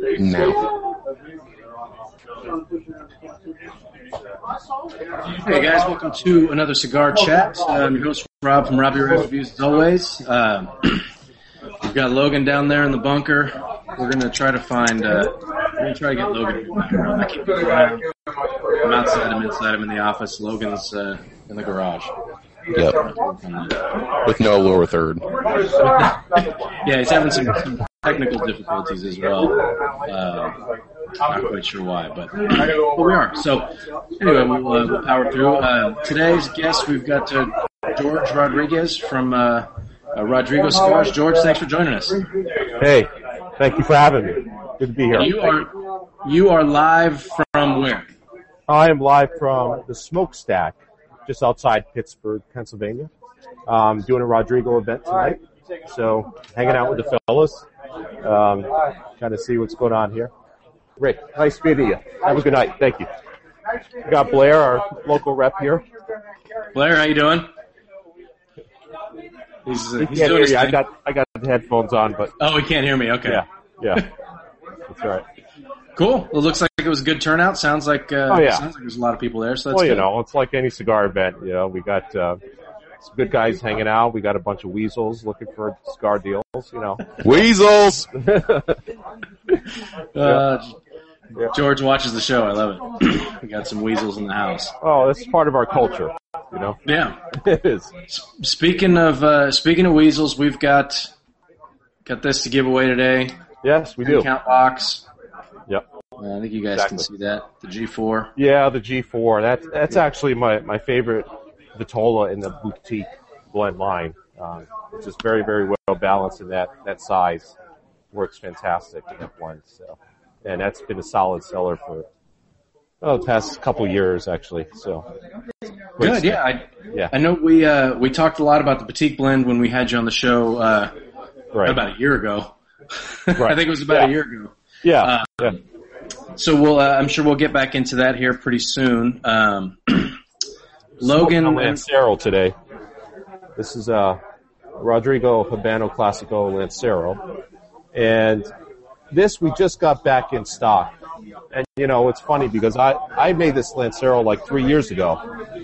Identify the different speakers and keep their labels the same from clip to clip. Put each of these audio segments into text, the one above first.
Speaker 1: now.
Speaker 2: Hey guys, welcome to another Cigar Chat. I'm your host Rob from Robbie Reyes Reviews as always. We've got Logan down there in the bunker. We're gonna try to find. We're gonna try to get Logan in the background. I keep looking around. I'm outside him, inside him in the office. Logan's in the garage.
Speaker 1: Yep. With no lower third.
Speaker 2: Yeah, he's having some technical difficulties as well. Not quite sure why, but we are. So, anyway, we'll power through. Today's guest, we've got George Rodriguez from Rodrigo Cigars. George, thanks for joining us.
Speaker 3: Hey, thank you for having me. Good to be here.
Speaker 2: You are live from where?
Speaker 3: I am live from the Smokestack, just outside Pittsburgh, Pennsylvania. Doing a Rodrigo event tonight. So, hanging out with the fellas. Kind of see what's going on here. Rick, nice meeting you. Have a good night. Thank you. We got Blair, our local rep here.
Speaker 2: Blair, how you doing? He's
Speaker 3: He can't
Speaker 2: doing
Speaker 3: hear
Speaker 2: his
Speaker 3: you.
Speaker 2: thing.
Speaker 3: I got the headphones on, but
Speaker 2: Oh, he can't hear me. Okay.
Speaker 3: yeah. That's all right.
Speaker 2: Cool. Well, it looks like it was a good turnout. Sounds like sounds like there's a lot of people there. So that's
Speaker 3: Well,
Speaker 2: good.
Speaker 3: it's like any cigar event. We got some good guys hanging out. We got a bunch of weasels looking for cigar deals.
Speaker 1: Weasels!
Speaker 2: George watches the show. I love it. We got some weasels in the house.
Speaker 3: Oh, this is part of our culture.
Speaker 2: Yeah.
Speaker 3: It is.
Speaker 2: Speaking of weasels, we've got this to give away today.
Speaker 3: Yes, we do.
Speaker 2: Count box.
Speaker 3: Yep.
Speaker 2: I think you guys can see that. The G4.
Speaker 3: Yeah, the G4. That's actually my favorite Vitola in the boutique blend line. It's just very, very well balanced in that size. Works fantastic in that blend. So, and that's been a solid seller for the past couple years actually. So
Speaker 2: good. Yeah. I know we talked a lot about the boutique blend when we had you on the show about a year ago.
Speaker 3: Right.
Speaker 2: I think it was about a year ago.
Speaker 3: Yeah.
Speaker 2: So I'm sure we'll get back into that here pretty soon. Logan
Speaker 3: Lancero today. This is Rodrigo Habano Classico Lancero, and this we just got back in stock. And it's funny because I made this Lancero like 3 years ago,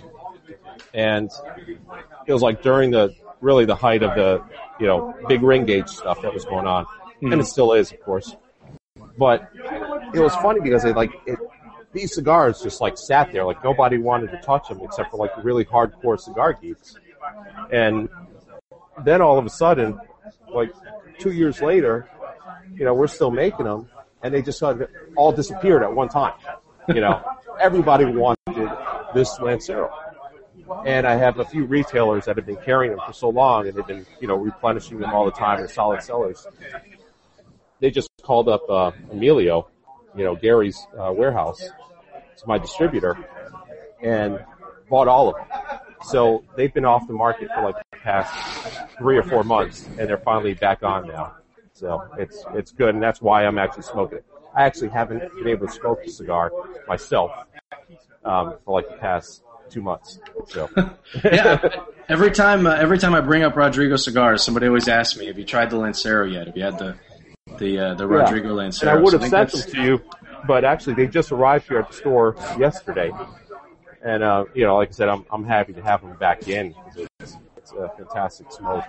Speaker 3: and it was like during the height of the big ring gauge stuff that was going on, and it still is, of course. But it was funny because these cigars just sat there, nobody wanted to touch them except for really hardcore cigar geeks. And then all of a sudden, 2 years later, we're still making them, and they just sort of all disappeared at one time. Everybody wanted this Lancero. And I have a few retailers that have been carrying them for so long, and they've been, replenishing them all the time. They're solid sellers. They just called up Emilio, Gary's warehouse. It's my distributor, and bought all of them. So they've been off the market for the past 3 or 4 months, and they're finally back on now. So it's good, and that's why I'm actually smoking it. I actually haven't been able to smoke the cigar myself for the past 2 months. So
Speaker 2: yeah, every time I bring up Rodrigo cigars, somebody always asks me, "Have you tried the Lancero yet? Have you had the Rodrigo Lancero?"
Speaker 3: And I would have sent them to you, but actually they just arrived here at the store yesterday. And like I said, I'm happy to have them back in. It's a fantastic smoke.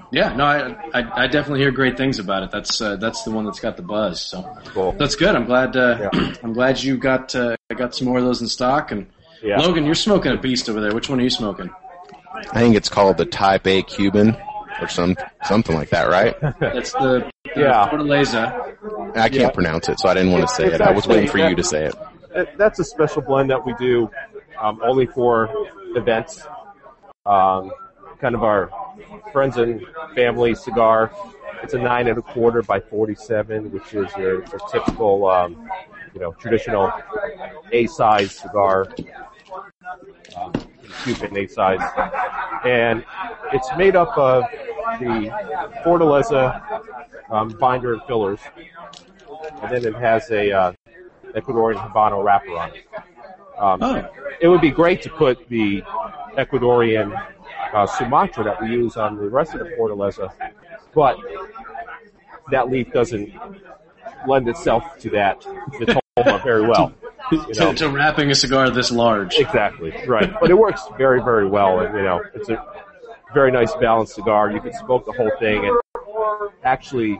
Speaker 2: I definitely hear great things about it. That's the one that's got the buzz. So
Speaker 3: cool.
Speaker 2: That's good. I'm glad. I'm glad you got some more of those in stock. And Logan, you're smoking a beast over there. Which one are you smoking?
Speaker 1: I think it's called the Type A Cuban or something like that, right?
Speaker 2: That's the Fortaleza.
Speaker 1: I can't pronounce it, so I didn't want to say it. I was waiting for you to say it.
Speaker 3: That's a special blend that we do only for events. Kind of our friends and family cigar. It's a 9 1/4 by 47, which is your typical, traditional A-size cigar, Cuban A-size. And it's made up of the Fortaleza binder and fillers, and then it has a Ecuadorian Habano wrapper on it. It would be great to put the Ecuadorian Sumatra that we use on the rest of the Fortaleza, but that leaf doesn't lend itself to that, the Toma, very well.
Speaker 2: To wrapping a cigar this large.
Speaker 3: Exactly, right. But it works very, very well, and it's a very nice balanced cigar. You can smoke the whole thing, and actually,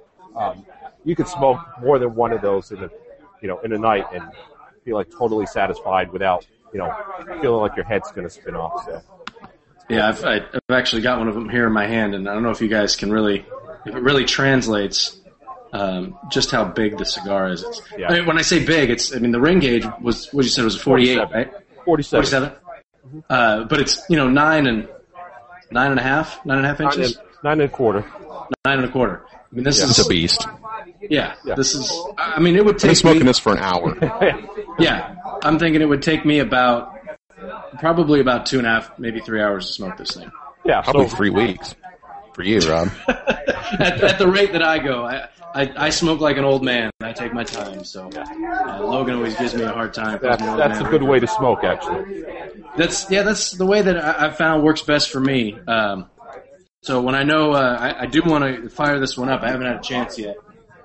Speaker 3: you could smoke more than one of those in a night and feel like totally satisfied without feeling like your head's going to spin off. So.
Speaker 2: Yeah, I've actually got one of them here in my hand, and I don't know if you guys can if it really translates just how big the cigar is.
Speaker 3: Yeah.
Speaker 2: I mean, when I say big, the ring gauge was what you said was a 48,
Speaker 3: 47.
Speaker 2: right?
Speaker 3: 47.
Speaker 2: But it's 9 and a half inches.
Speaker 3: 9 and a quarter.
Speaker 2: 9 and a quarter. I mean, this
Speaker 1: It's
Speaker 2: is
Speaker 1: a beast.
Speaker 2: Yeah, this is. I mean, it would
Speaker 1: I've
Speaker 2: take
Speaker 1: been smoking
Speaker 2: me,
Speaker 1: this for an hour.
Speaker 2: Yeah, I'm thinking it would take me probably about 2.5, maybe 3 hours to smoke this thing.
Speaker 3: Yeah,
Speaker 1: Probably 3 weeks for you, Rob.
Speaker 2: At the rate that I go, I smoke like an old man. I take my time. So Logan always gives me a hard time.
Speaker 3: That's a good way to smoke, actually.
Speaker 2: That's the way that I've found works best for me. So when I know I do want to fire this one up, I haven't had a chance yet.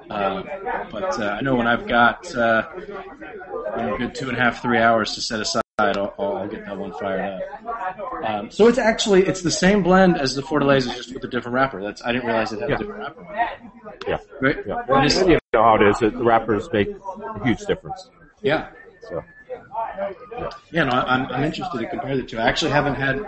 Speaker 2: But I know when I've got a good 2.5, 3 hours to set aside, I'll get that one fired up. So it's the same blend as the Fortaleza, just with a different wrapper. I didn't realize it had a different wrapper.
Speaker 3: Yeah.
Speaker 2: Right?
Speaker 3: Yeah. And you know how it is. The wrappers make a huge difference.
Speaker 2: Yeah.
Speaker 3: So.
Speaker 2: Yeah, no, I'm interested to compare the two. I actually haven't had,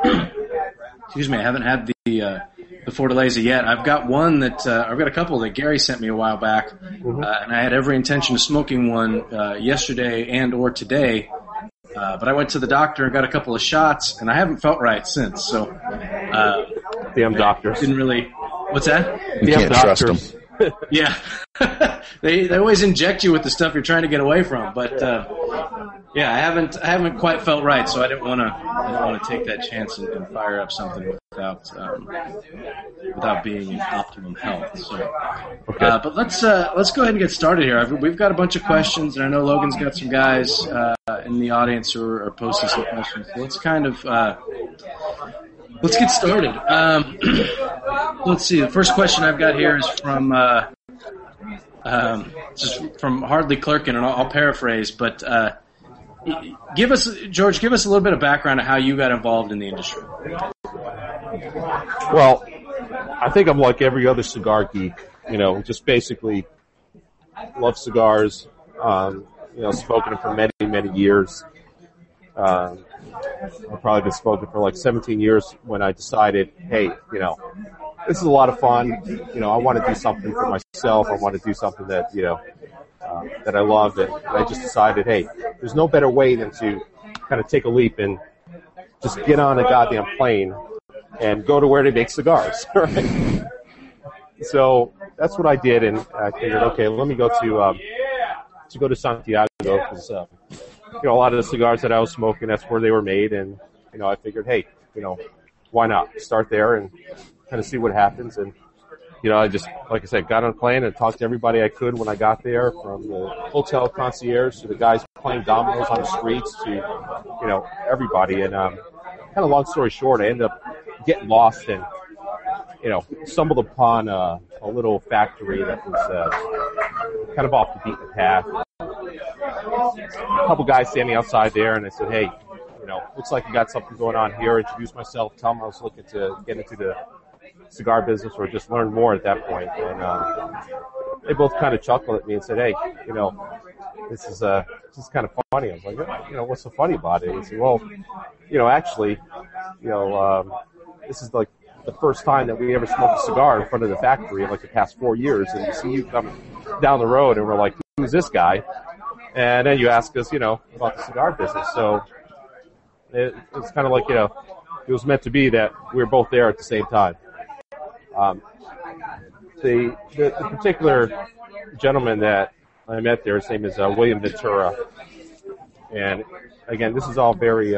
Speaker 2: I haven't had the Fortaleza yet. I've got one I've got a couple that Gary sent me a while back, and I had every intention of smoking one yesterday and or today, but I went to the doctor and got a couple of shots, and I haven't felt right since. So,
Speaker 3: damn doctors.
Speaker 2: Didn't really. What's that?
Speaker 1: You can't trust them.
Speaker 2: Yeah, they always inject you with the stuff you're trying to get away from, but yeah, I haven't quite felt right, so I didn't want to take that chance and fire up something without being in optimum health. So,
Speaker 3: Okay.
Speaker 2: but let's go ahead and get started here. We've got a bunch of questions, and I know Logan's got some guys in the audience who are posting some questions. So let's get started. Let's see. The first question I've got here is from Hardly Clerkin, and I'll paraphrase, but George, give us a little bit of background of how you got involved in the industry.
Speaker 3: Well, I think I'm like every other cigar geek. Just basically love cigars. Smoking them for many, many years. I've probably been smoking for like 17 years when I decided, hey, this is a lot of fun. I want to do something for myself. I want to do something that, that I love. And I just decided, hey, there's no better way than to kind of take a leap and just get on a goddamn plane and go to where they make cigars. Right? So that's what I did. And I figured, okay, let me go to Santiago because, a lot of the cigars that I was smoking, that's where they were made. And, I figured, hey, why not start there and kind of see what happens. And, I just, like I said, got on a plane and talked to everybody I could when I got there, from the hotel concierge to the guys playing dominoes on the streets to, everybody. And, kind of long story short, I ended up getting lost and, stumbled upon a little factory that was kind of off the beaten path. A couple guys standing outside there, and I said, hey, looks like you got something going on here. Introduced myself, tell them I was looking to get into the cigar business or just learn more at that point. And they both kind of chuckled at me and said, hey, this is kind of funny. I was like, what's so funny about it? He said, well, actually, this is like the first time that we ever smoked a cigar in front of the factory in like the past 4 years. And you see you come down the road and we're like, who's this guy? And then you ask us, about the cigar business. So it's kind of like, it was meant to be that we were both there at the same time. The particular gentleman that I met there, his name is William Ventura. And again, this is all very,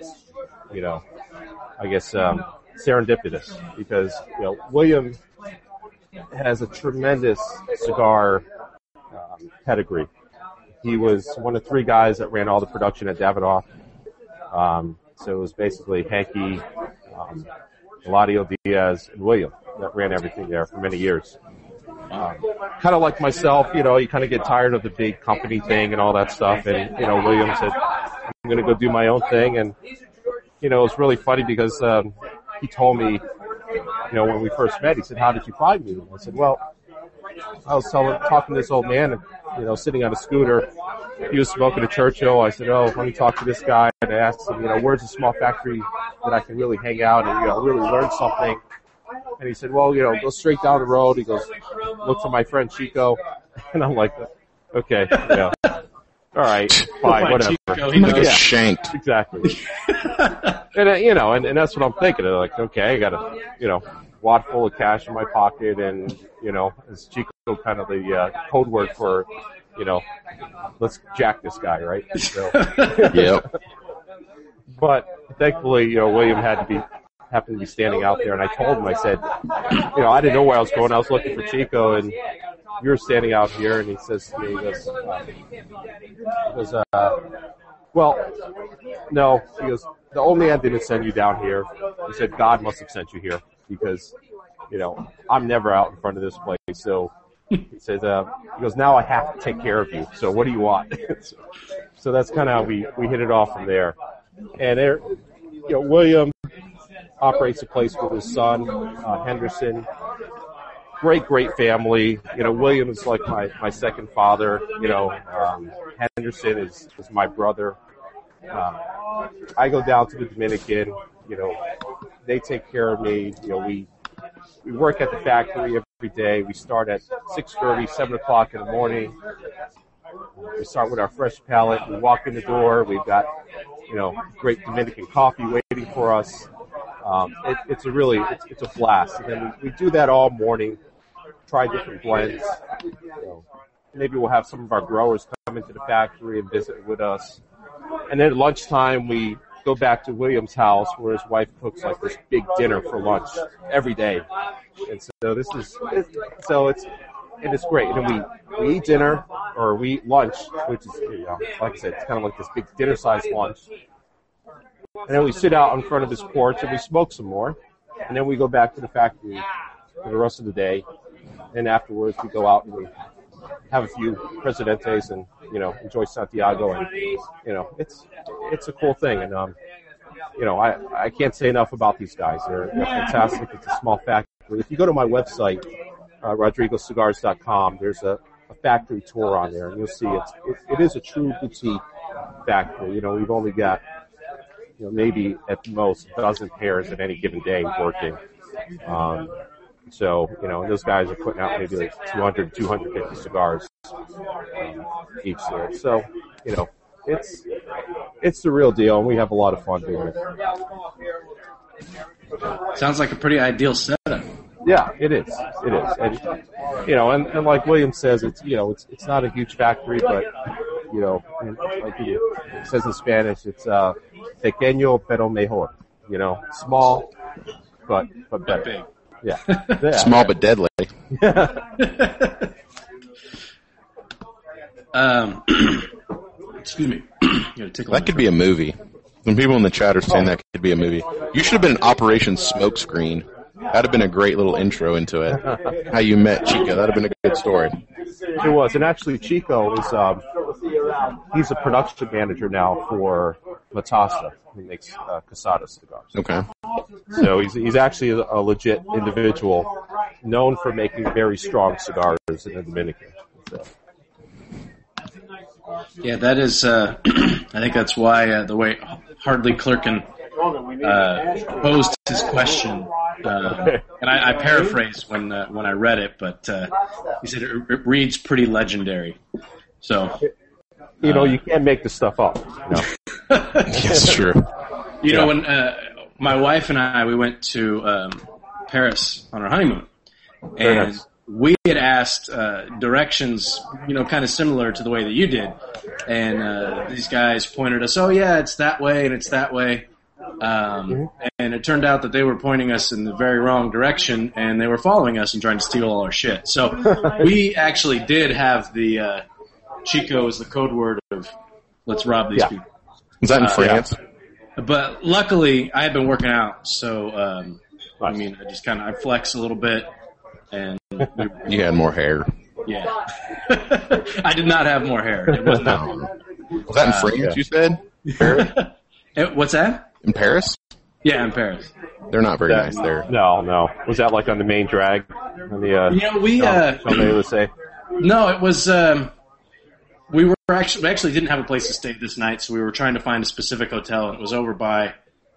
Speaker 3: serendipitous because, William has a tremendous cigar pedigree. He was one of 3 guys that ran all the production at Davidoff. So it was basically Hanky, Eladio Diaz, and William that ran everything there for many years. kind of like myself, you kind of get tired of the big company thing and all that stuff. And, William said, I'm going to go do my own thing. And, it was really funny because, he told me, when we first met, he said, how did you find me? And I said, well, I was talking to this old man, sitting on a scooter. He was smoking a Churchill. I said, let me talk to this guy. And I asked him, where's a small factory that I can really hang out and, really learn something. And he said, well, go straight down the road. He goes, look for my friend Chico. And I'm like, okay, yeah. All right, fine, whatever.
Speaker 2: Chico, he knows.
Speaker 1: Shanked.
Speaker 3: Exactly. And, and that's what I'm thinking. I'm like, okay, I got a, wad full of cash in my pocket and, is Chico kind of the code word for, let's jack this guy, right? So,
Speaker 1: Yep.
Speaker 3: But thankfully, William happened to be standing out there, and I told him, I said, I didn't know where I was going. I was looking for Chico, and you were standing out here, and he says to me, well, no, he goes, the old man didn't send you down here. He said, God must have sent you here, because, I'm never out in front of this place, so he says, he goes, now I have to take care of you, so what do you want? So that's kind of how we hit it off from there. And there, William operates a place with his son, Henderson. Great family. William is like my second father. Henderson is my brother. I go down to the Dominican. They take care of me. We work at the factory every day. We start at 6:30, 7 o'clock in the morning. We start with our fresh palate. We walk in the door. We've got, great Dominican coffee waiting for us. It's a blast. And then we do that all morning, try different blends. Maybe we'll have some of our growers come into the factory and visit with us. And then at lunchtime, we go back to William's house where his wife cooks like this big dinner for lunch every day. And so it's great. And then we eat dinner or we eat lunch, which is, like I said, it's kind of like this big dinner-sized lunch. And then we sit out in front of this porch and we smoke some more. And then we go back to the factory for the rest of the day. And afterwards we go out and we have a few Presidentes and, enjoy Santiago. And, it's a cool thing. And, I can't say enough about these guys. They're fantastic. It's a small factory. If you go to my website, RodrigoCigars.com, there's a factory tour on there, and you'll see it is a true boutique factory. We've only got, maybe at most a dozen pairs at any given day working. So, those guys are putting out maybe like 200, 250 cigars each there. So, it's the real deal, and we have a lot of fun doing it.
Speaker 2: Sounds like a pretty ideal setup.
Speaker 3: Yeah, it is. It is. And, and like William says, it's not a huge factory, but, like he says in Spanish, it's, pequeño pero mejor. Small, but better.
Speaker 2: Big.
Speaker 3: Yeah.
Speaker 1: Small but deadly.
Speaker 2: Excuse me.
Speaker 1: That could be a movie. Some people in the chat are saying that could be a movie. You should have been Operation Smokescreen. That'd have been a great little intro into it. How you met Chico. That'd have been a good story.
Speaker 3: It was. And actually Chico is, he's a production manager now for Matassa. He makes, Casada cigars.
Speaker 1: Okay.
Speaker 3: So he's actually a legit individual known for making very strong cigars in the Dominican. So.
Speaker 2: Yeah, that is, I think that's why, the way Hardly Clerkin, posed his question, and I paraphrased when I read it, but, he said it reads pretty legendary. So.
Speaker 3: You can't make this stuff up.
Speaker 1: Yes, true.
Speaker 2: When, my wife and I, we went to, Paris on our honeymoon. And
Speaker 3: nice.
Speaker 2: We had asked directions, kind of similar to the way that you did, and these guys pointed us, oh yeah, it's that way and it's that way, and it turned out that they were pointing us in the very wrong direction, and they were following us and trying to steal all our shit. So we actually did have the Chico as the code word of let's rob these people.
Speaker 1: Is that in France?
Speaker 2: Yeah. But luckily, I had been working out, so I just I flex a little bit. and
Speaker 1: You had more hair.
Speaker 2: yeah, I did not have more hair. It was not.
Speaker 1: Was that in France? You said Paris?
Speaker 2: What's that?
Speaker 1: In Paris?
Speaker 2: Yeah, in Paris.
Speaker 1: They're not very nice there.
Speaker 3: No. Was that like on the main drag? On the,
Speaker 2: We
Speaker 3: Champs-Élysées?
Speaker 2: no, it was. We actually didn't have a place to stay this night, so we were trying to find a specific hotel, and it was over by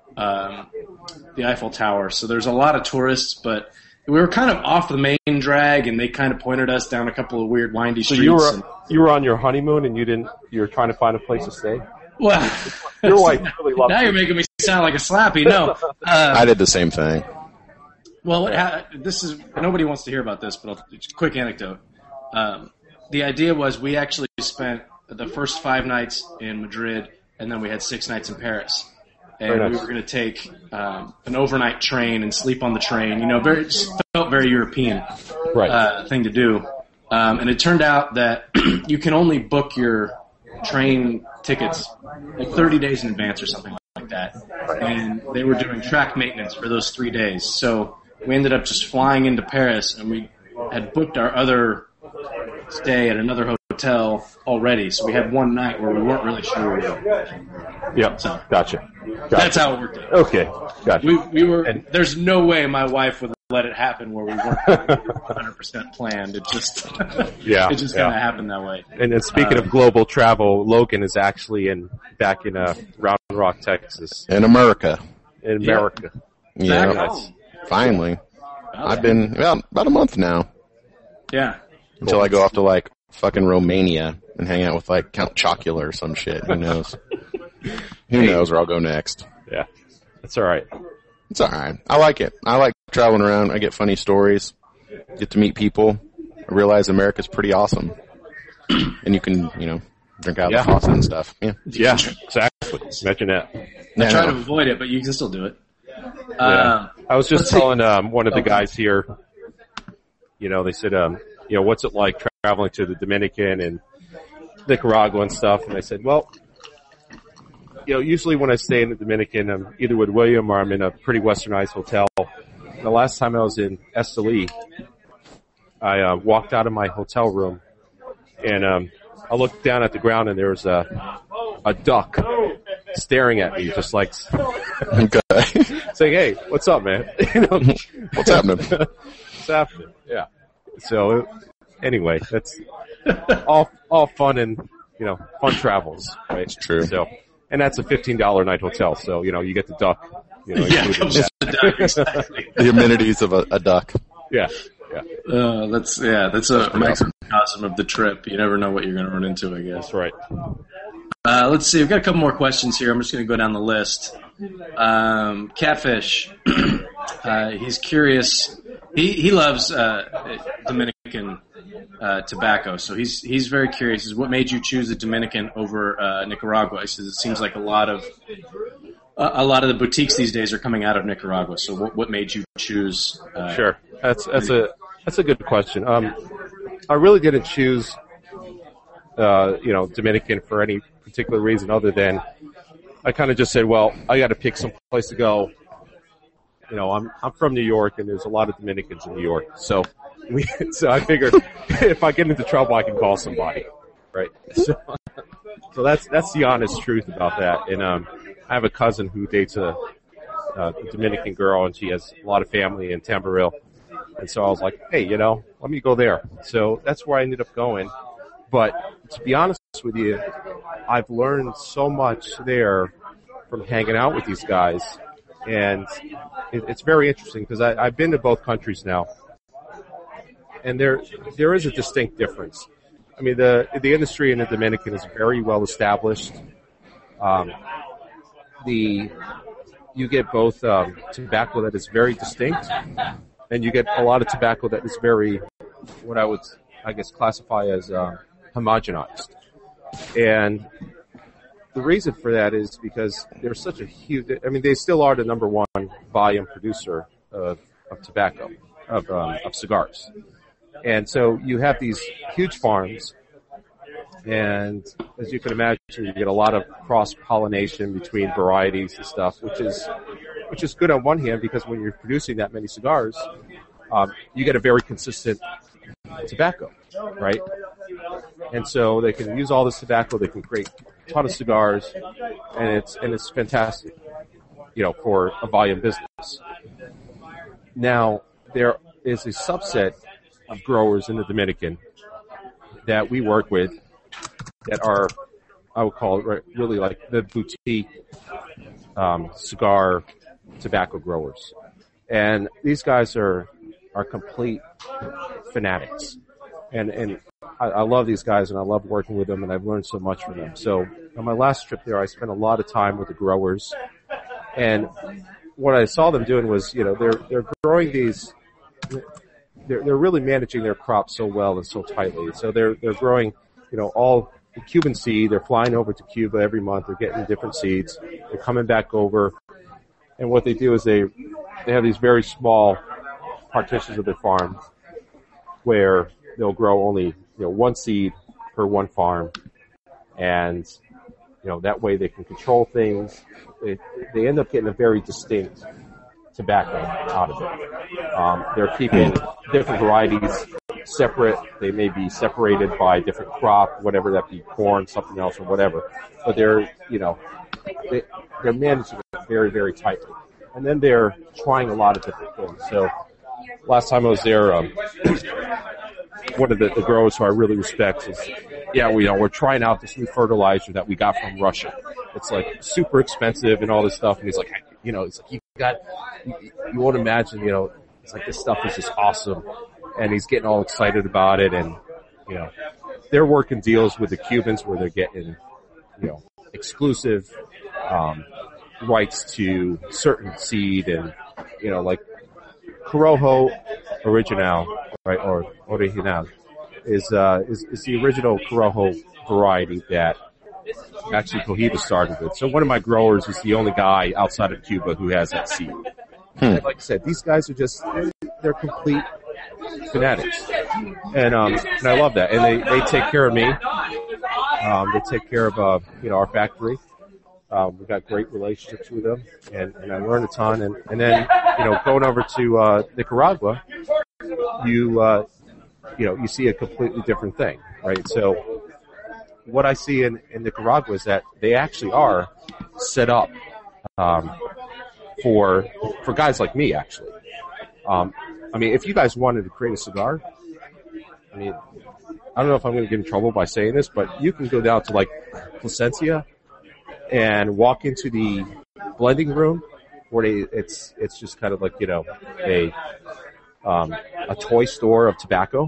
Speaker 2: the Eiffel Tower. So there's a lot of tourists, but we were kind of off the main drag, and they kind of pointed us down a couple of weird windy streets.
Speaker 3: So you were on your honeymoon, and you were trying to find a place to stay.
Speaker 2: Well,
Speaker 3: Your wife really loved
Speaker 2: now
Speaker 3: you.
Speaker 2: you're making me sound like a slappy. No,
Speaker 1: I did the same thing.
Speaker 2: well, this is nobody wants to hear about this, but quick anecdote. The idea was we actually spent the first 5 nights in Madrid, and then we had 6 nights in Paris. And
Speaker 3: Very nice.
Speaker 2: we were going to take an overnight train and sleep on the train. You know, it felt very European thing to do. And it turned out that you can only book your train tickets like 30 days in advance or something like that. And they were doing track maintenance for those 3 days. So we ended up just flying into Paris, and we had booked our other stay at another hotel already. So we had one night where we weren't really sure we were going.
Speaker 3: Yep.
Speaker 2: So
Speaker 3: Gotcha.
Speaker 2: that's how it worked out.
Speaker 3: Okay. Gotcha.
Speaker 2: We were. There's no way my wife would let it happen where we weren't 100% planned. It just
Speaker 3: Yeah.
Speaker 2: it just
Speaker 3: yeah.
Speaker 2: kind of happened that way.
Speaker 3: And then speaking of global travel, Logan is actually back in Round Rock, Texas,
Speaker 1: In America.
Speaker 3: in America.
Speaker 1: Yeah.
Speaker 2: Back
Speaker 3: Nice.
Speaker 2: home.
Speaker 1: Finally. I've been about a month now.
Speaker 2: Yeah.
Speaker 1: Until I go off to like fucking Romania and hang out with like Count Chocula or some shit. Who knows? Who knows where I'll go next?
Speaker 3: Yeah, that's all right.
Speaker 1: It's alright. I like it. I like traveling around. I get funny stories. Get to meet people. I realize America's pretty awesome. And you can, drink out of
Speaker 3: Yeah.
Speaker 1: the faucet and stuff. Yeah.
Speaker 3: Yeah, exactly. Imagine that.
Speaker 2: I try to avoid it, but you can still do it.
Speaker 3: Yeah. I was just
Speaker 2: let's see.
Speaker 3: telling one of the guys here. They said, what's it like traveling to the Dominican and Nicaragua and stuff? And I said, well, usually when I stay in the Dominican, I'm either with William or I'm in a pretty westernized hotel. The last time I was in Esteli, I walked out of my hotel room and I looked down at the ground and there was a duck staring at me, just like
Speaker 1: Okay.
Speaker 3: saying, "Hey, what's up, man?"
Speaker 1: What's happening?
Speaker 3: What's happening? Yeah. So anyway, that's all fun and fun travels, right?
Speaker 1: It's true.
Speaker 3: So, and that's a $15 night hotel. So you get the duck.
Speaker 2: Yeah,
Speaker 3: included.
Speaker 2: comes with the duck, exactly.
Speaker 1: The amenities of a duck.
Speaker 3: Yeah.
Speaker 2: That's a microcosm of the trip. You never know what you're going to run into, I guess.
Speaker 3: That's right.
Speaker 2: Let's see. We've got a couple more questions here. I'm just going to go down the list. Catfish. He's curious. He loves Dominican tobacco, so he's very curious. Is what made you choose the Dominican over Nicaragua? He says it seems like a lot of the boutiques these days are coming out of Nicaragua. So what made you choose?
Speaker 3: Sure. That's a good question. I really didn't choose Dominican for any particular reason other than I kind of just said, well, I got to pick some place to go. I'm from New York and there's a lot of Dominicans in New York. So I figured if I get into trouble, I can call somebody. Right. So that's the honest truth about that. And, I have a cousin who dates a Dominican girl and she has a lot of family in Tamboril. And so I was like, hey, let me go there. So that's where I ended up going. But to be honest with you, I've learned so much there from hanging out with these guys. And it's very interesting because I've been to both countries now. And there is a distinct difference. I mean, the industry in the Dominican is very well established. You get both tobacco that is very distinct, and you get a lot of tobacco that is very, what I would, I guess, classify as homogenized. And the reason for that is because there's such a huge, they still are the number one volume producer of tobacco, of cigars. And so you have these huge farms, and as you can imagine, you get a lot of cross-pollination between varieties and stuff, which is good on one hand because when you're producing that many cigars, you get a very consistent tobacco, right? And so they can use all this tobacco, they can create a ton of cigars, and it's fantastic, for a volume business. Now, there is a subset of growers in the Dominican that we work with that are, I would call it really like the boutique cigar tobacco growers. And these guys are complete fanatics. And I love these guys and I love working with them and I've learned so much from them. So on my last trip there, I spent a lot of time with the growers. And what I saw them doing was, they're growing these, they're really managing their crops so well and so tightly. So they're growing, all the Cuban seed. They're flying over to Cuba every month. They're getting different seeds. They're coming back over. And what they do is they have these very small partitions of their farm where they'll grow only, one seed per one farm. And, that way they can control things. They end up getting a very distinct tobacco out of it. They're keeping different varieties separate. They may be separated by different crop, whatever that be, corn, something else, or whatever. But they're managing it very, very tightly. And then they're trying a lot of different things. So last time I was there, one of the growers who I really respect is, we're trying out this new fertilizer that we got from Russia. It's like super expensive and all this stuff. And he's like, you won't imagine, it's like this stuff is just awesome. And he's getting all excited about it. And, they're working deals with the Cubans where they're getting, exclusive, rights to certain seed and, like Corojo Original, right, or Original is the original Corojo variety that actually Cohiba started with. So one of my growers is the only guy outside of Cuba who has that seed. And like I said, these guys are they're complete fanatics. And I love that. And they take care of me. They take care of, our factory. We've got great relationships with them and I learned a ton. And then, going over to, Nicaragua, you see a completely different thing, right? So what I see in Nicaragua is that they actually are set up, for guys like me, actually. If you guys wanted to create a cigar, I don't know if I'm going to get in trouble by saying this, but you can go down to like Placencia and walk into the blending room where it's just kind of like, a toy store of tobacco.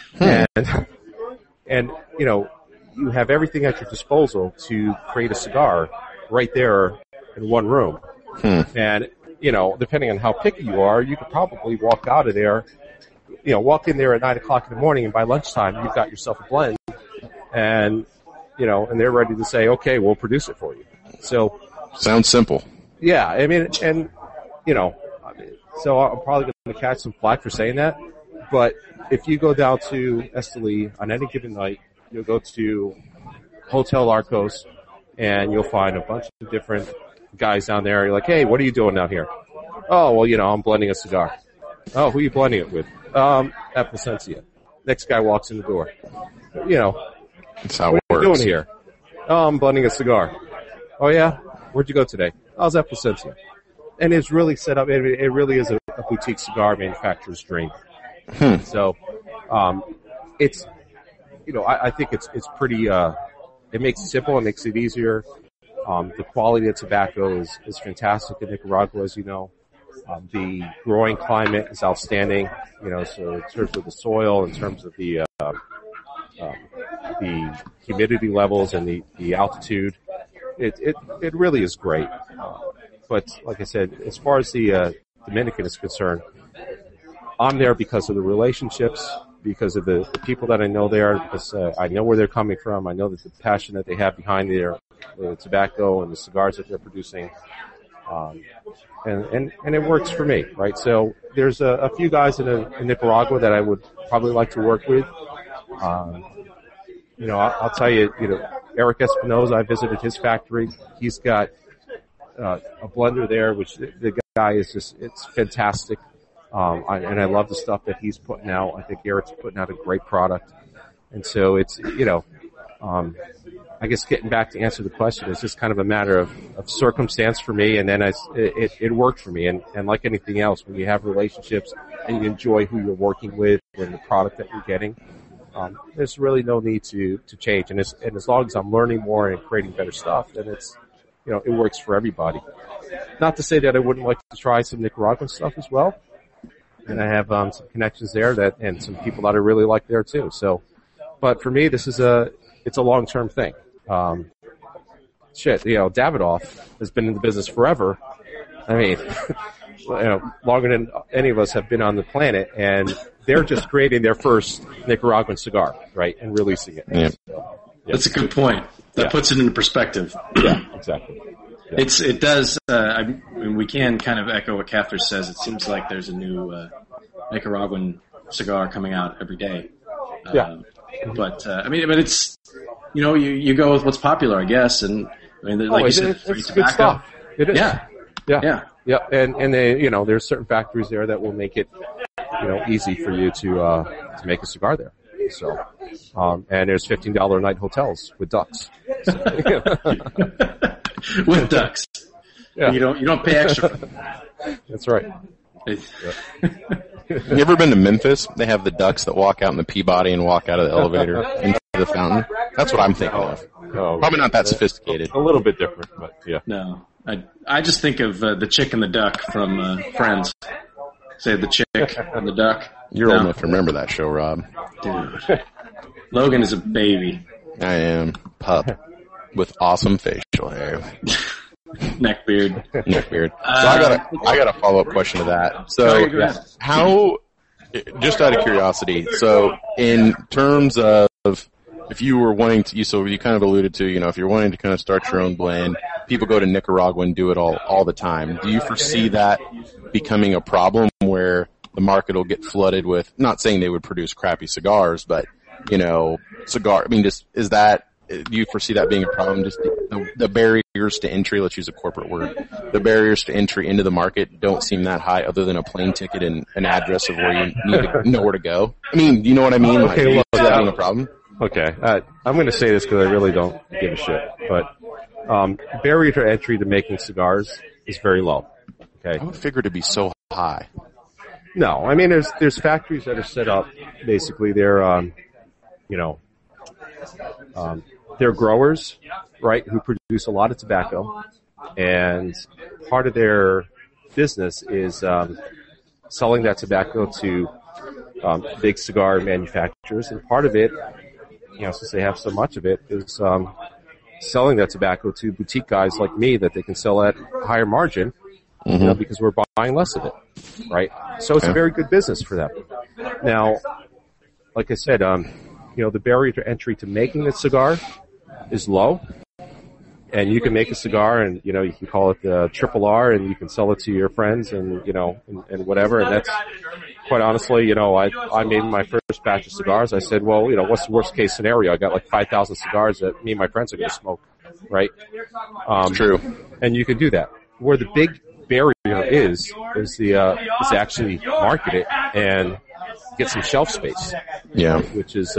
Speaker 3: And, you have everything at your disposal to create a cigar right there in one room. And, depending on how picky you are, you could probably walk out of there, walk in there at 9 o'clock in the morning and by lunchtime you've got yourself a blend and, and they're ready to say, okay, we'll produce it for you. So.
Speaker 1: Sounds simple.
Speaker 3: Yeah. So I'm probably going to catch some flack for saying that. But if you go down to Esteli on any given night, you'll go to Hotel Arcos and you'll find a bunch of different guys down there. You're like, hey, what are you doing down here? Oh, well, I'm blending a cigar. Oh, who are you blending it with? At Placencia. Next guy walks in the door.
Speaker 1: That's how it works.
Speaker 3: What are you doing here? Oh, I'm blending a cigar. Oh, yeah? Where'd you go today? I was at Placencia. And it's really set up, it really is a boutique cigar manufacturer's dream. So, it's, I think it's pretty, it makes it simple, it makes it easier. The quality of tobacco is fantastic in Nicaragua, as you know. The growing climate is outstanding, so in terms of the soil, in terms of the humidity levels and the altitude, it really is great. But like I said, as far as the Dominican is concerned, I'm there because of the relationships, because of the people that I know there, because I know where they're coming from. I know that the passion that they have behind the tobacco and the cigars that they're producing. And it works for me, right? So there's a few guys in Nicaragua that I would probably like to work with. I'll tell you, Eric Espinoza, I visited his factory. He's got a blender there, which the guy is it's fantastic. And I love the stuff that he's putting out. I think Eric's putting out a great product. And so it's, I guess getting back to answer the question, it's just kind of a matter of circumstance for me, and then it worked for me. And like anything else, when you have relationships and you enjoy who you're working with and the product that you're getting, there's really no need to change. And as long as I'm learning more and creating better stuff, then it's, it works for everybody. Not to say that I wouldn't like to try some Nicaraguan stuff as well. And I have some connections there and some people that I really like there too. So, but for me, it's a long-term thing. Davidoff has been in the business forever. I mean, longer than any of us have been on the planet, and they're just creating their first Nicaraguan cigar, right, and releasing it.
Speaker 1: Yeah.
Speaker 3: So,
Speaker 2: That's a good point. That puts it into perspective.
Speaker 3: Yeah, exactly. Yeah.
Speaker 2: It does. We can kind of echo what Catherine says. It seems like there's a new Nicaraguan cigar coming out every day. But it's you go with what's popular, I guess. And like you said,
Speaker 3: it's good stuff. It is.
Speaker 2: Yeah.
Speaker 3: And they, there's certain factories there that will make it, easy for you to make a cigar there. So, and there's $15 a night hotels with ducks. So,
Speaker 2: with ducks. Yeah. You don't pay extra for them.
Speaker 3: That's right.
Speaker 1: You ever been to Memphis? They have the ducks that walk out in the Peabody and walk out of the elevator into the fountain. That's what I'm thinking of.
Speaker 3: Oh,
Speaker 1: probably not that sophisticated.
Speaker 3: A little bit different, but yeah.
Speaker 2: No, I just think of the chick and the duck from Friends. Say the chick and the duck.
Speaker 1: You're old enough to remember that show, Rob.
Speaker 2: Dude, Logan is a baby.
Speaker 1: I am. Pup with awesome facial hair.
Speaker 2: Neck beard.
Speaker 1: So I got a follow-up question to that. So how, just out of curiosity, so in terms of if you were wanting to, so you kind of alluded to, if you're wanting to kind of start your own blend, people go to Nicaragua and do it all the time. Do you foresee that becoming a problem where the market will get flooded with, not saying they would produce crappy cigars, but, do you foresee that being a problem? Just the barriers to entry, let's use a corporate word, the barriers to entry into the market don't seem that high other than a plane ticket and an address of where you need to know where to go. Do you know what I mean?
Speaker 3: Okay,
Speaker 1: is that being a problem?
Speaker 3: Okay. I'm going to say this because I really don't give a shit, but barrier to entry to making cigars is very low. Okay.
Speaker 1: I would figure to be so high.
Speaker 3: No, there's factories that are set up. Basically, they're they're growers, right, who produce a lot of tobacco, and part of their business is selling that tobacco to big cigar manufacturers, and part of it, since they have so much of it, is selling that tobacco to boutique guys like me that they can sell at a higher margin, because we're buying less of it, right? So it's a very good business for them. Now, like I said, the barrier to entry to making the cigar is low, and you can make a cigar and, you can call it the Triple R and you can sell it to your friends and, and whatever. And that's quite honestly, I made my first batch of cigars. I said, well, what's the worst case scenario? I got like 5,000 cigars that me and my friends are going to smoke, right?
Speaker 1: True.
Speaker 3: And you can do that. Where the big barrier is actually market it and get some shelf space.
Speaker 1: Yeah.
Speaker 3: Which is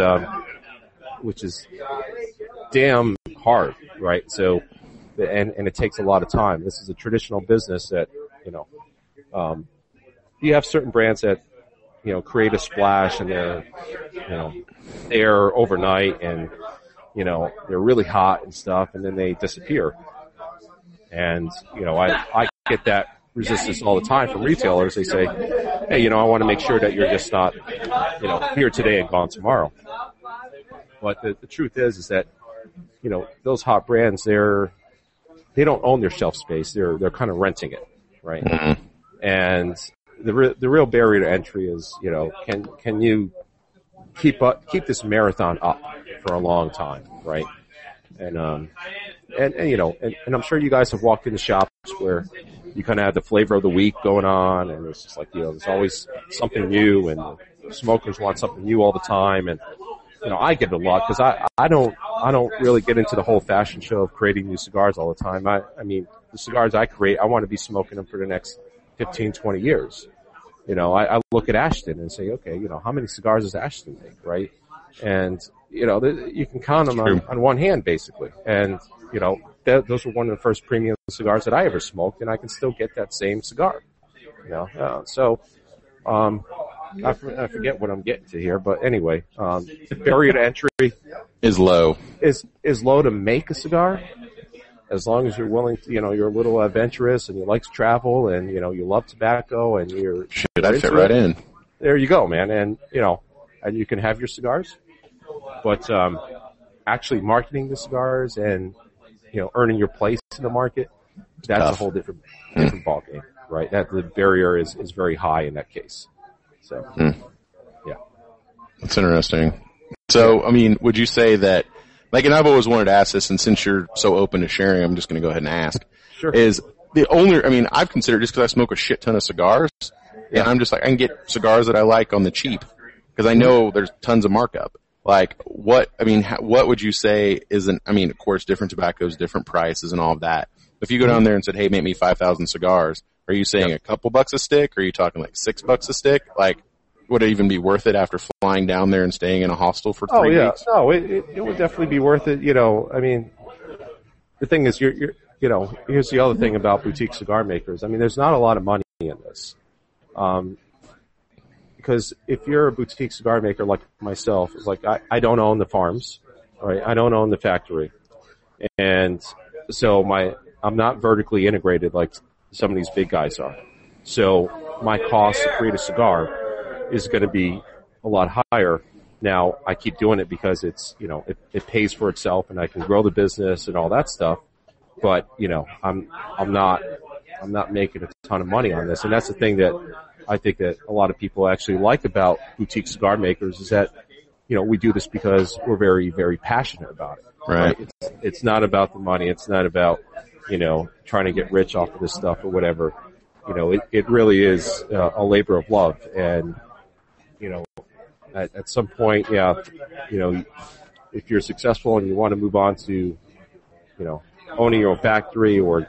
Speaker 3: damn hard, right? So, and it takes a lot of time. This is a traditional business that, you have certain brands that, create a splash and they're, there overnight and, they're really hot and stuff and then they disappear. And, I get that resistance all the time from retailers. They say, hey, I want to make sure that you're just not, here today and gone tomorrow. But the truth is that, those hot brands, they don't own their shelf space. They're kind of renting it, right? Mm-hmm. And the real barrier to entry is, can you keep this marathon up for a long time, right? And I'm sure you guys have walked into shops where you kind of have the flavor of the week going on, and it's just like, there's always something new, and smokers want something new all the time, and I get it a lot because I don't really get into the whole fashion show of creating new cigars all the time. The cigars I create, I want to be smoking them for the next 15, 20 years. I look at Ashton and say, okay, how many cigars does Ashton make, right? And, you can count them on one hand, basically. And, those were one of the first premium cigars that I ever smoked, and I can still get that same cigar. I forget what I'm getting to here, but anyway, the barrier to entry
Speaker 1: is low.
Speaker 3: Is low to make a cigar, as long as you're willing to, you're a little adventurous and you like to travel and, you love tobacco and you're...
Speaker 1: I'd fit right in.
Speaker 3: There you go, man. And, and you can have your cigars, but, actually marketing the cigars and, earning your place in the market, that's tough. A whole different ballgame, right? That the barrier is very high in that case. So, yeah.
Speaker 1: That's interesting. So, I mean, would you say that, and I've always wanted to ask this, and since you're so open to sharing, I'm just going to go ahead and ask.
Speaker 3: Sure.
Speaker 1: Is the only, I've considered, just because I smoke a shit ton of cigars, and I'm just I can get cigars that I like on the cheap, because I know there's tons of markup. What would you say isn't, of course, different tobaccos, different prices and all of that. If you go down there and said, hey, make me 5,000 cigars, are you saying a couple bucks a stick? Or are you talking $6 a stick? Would it even be worth it after flying down there and staying in a hostel for 3 weeks?
Speaker 3: No, it would definitely be worth it. The thing is, here's the other thing about boutique cigar makers. There's not a lot of money in this. Because if you're a boutique cigar maker like myself, it's I don't own the farms, right? I don't own the factory. And so I'm not vertically integrated like some of these big guys are. So my cost to create a cigar is going to be a lot higher. Now I keep doing it because it's, it pays for itself and I can grow the business and all that stuff. But, I'm not making a ton of money on this. And that's the thing that I think that a lot of people actually like about boutique cigar makers is that, we do this because we're very, very passionate about it.
Speaker 1: Right.
Speaker 3: It's not about the money. It's not about, trying to get rich off of this stuff or whatever. It really is a labor of love. And, at some point, if you're successful and you want to move on to, owning your own factory or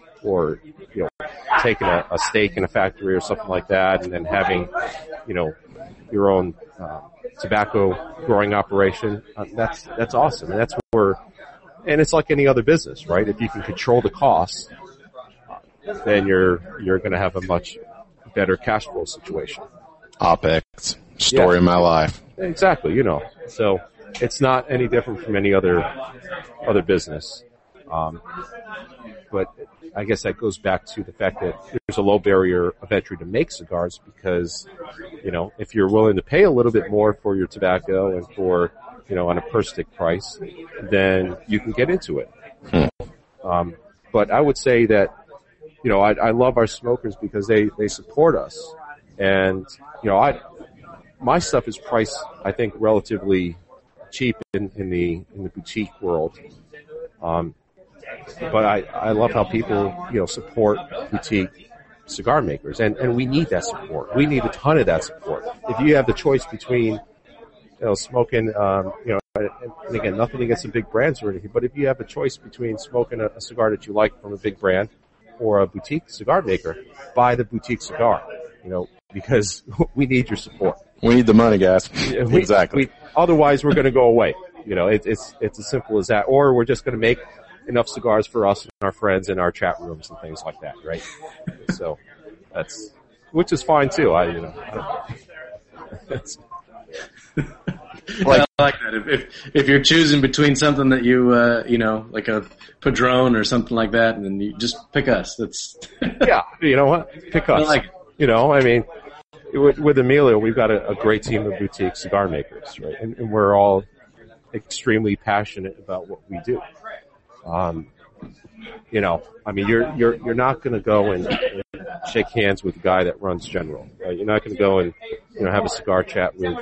Speaker 3: taking a stake in a factory or something like that, and then having, your own tobacco growing operation, that's awesome. And that's and it's like any other business, right? If you can control the costs, then you're going to have a much better cash flow situation.
Speaker 1: OpEx, story of my life.
Speaker 3: Exactly, So it's not any different from any other business. But I guess that goes back to the fact that there's a low barrier of entry to make cigars because, if you're willing to pay a little bit more for your tobacco and for, on a per stick price, then you can get into it. But I would say that, I love our smokers because they support us. And, my stuff is priced, I think, relatively cheap in the boutique world. But I love how people, support boutique cigar makers. And we need that support. We need a ton of that support. If you have the choice between, smoking, and again, nothing against the big brands or anything, but if you have a choice between smoking a cigar that you like from a big brand or a boutique cigar maker, buy the boutique cigar, because we need your support.
Speaker 1: We need the money, guys. Exactly.
Speaker 3: Otherwise, we're going to go away. It's as simple as that. Or we're just going to make enough cigars for us and our friends in our chat rooms and things like that, right? So which is fine too. I
Speaker 2: like that. If you're choosing between something that you like a Padron or something like that, and then you just pick us. That's
Speaker 3: yeah. You know what? Pick us.
Speaker 2: I like it.
Speaker 3: With Emilio, we've got a great team of boutique cigar makers, right? And we're all extremely passionate about what we do. You're not going to go and shake hands with the guy that runs General. Right? You're not going to go and have a cigar chat with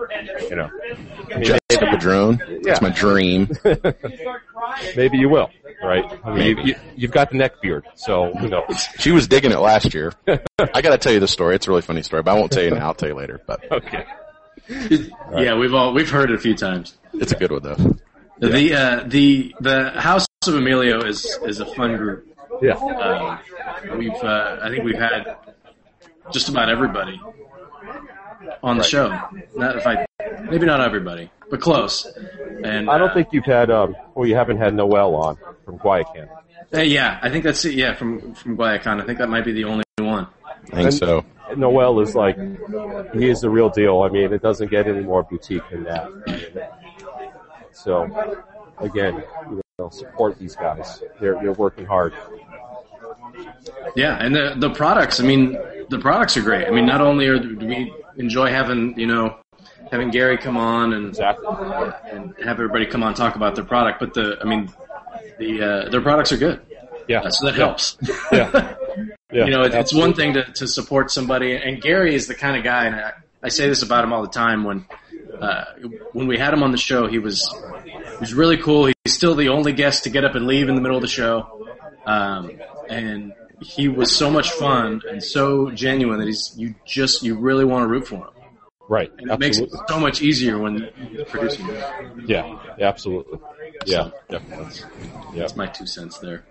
Speaker 1: just a Padron. That's my dream.
Speaker 3: Maybe you will, right? You've got the neck beard, so who knows?
Speaker 1: She was digging it last year. I got to tell you the story. It's a really funny story, but I won't tell you now. I'll tell you later. But
Speaker 3: okay.
Speaker 2: Yeah, we've heard it a few times.
Speaker 1: It's a good one though.
Speaker 2: Yeah. The House of Emilio is a fun group.
Speaker 3: Yeah.
Speaker 2: I think we've had just about everybody on the show. Maybe not everybody, but close. And
Speaker 3: I don't think you've had, you haven't had Noel on from Guayacan.
Speaker 2: Yeah, I think that's it. Yeah, from Guayacan. I think that might be the only one.
Speaker 1: I think so.
Speaker 3: Noel is like, he is the real deal. I mean, it doesn't get any more boutique than that. So, again, support these guys. They're working hard.
Speaker 2: Yeah, and the products. I mean, the products are great. I mean, not only do we enjoy having Gary come on and have everybody come on and talk about their product, but their products are good.
Speaker 3: Yeah,
Speaker 2: so that helps.
Speaker 3: Yeah. Yeah,
Speaker 2: it's one thing to support somebody, and Gary is the kind of guy, and I say this about him all the time. When we had him on the show, he was really cool. He's still the only guest to get up and leave in the middle of the show, and he was so much fun and so genuine that you really want to root for him.
Speaker 3: Right,
Speaker 2: and it makes it so much easier when you're producing.
Speaker 3: Yeah, absolutely. Yeah, definitely.
Speaker 2: That's my 2 cents there.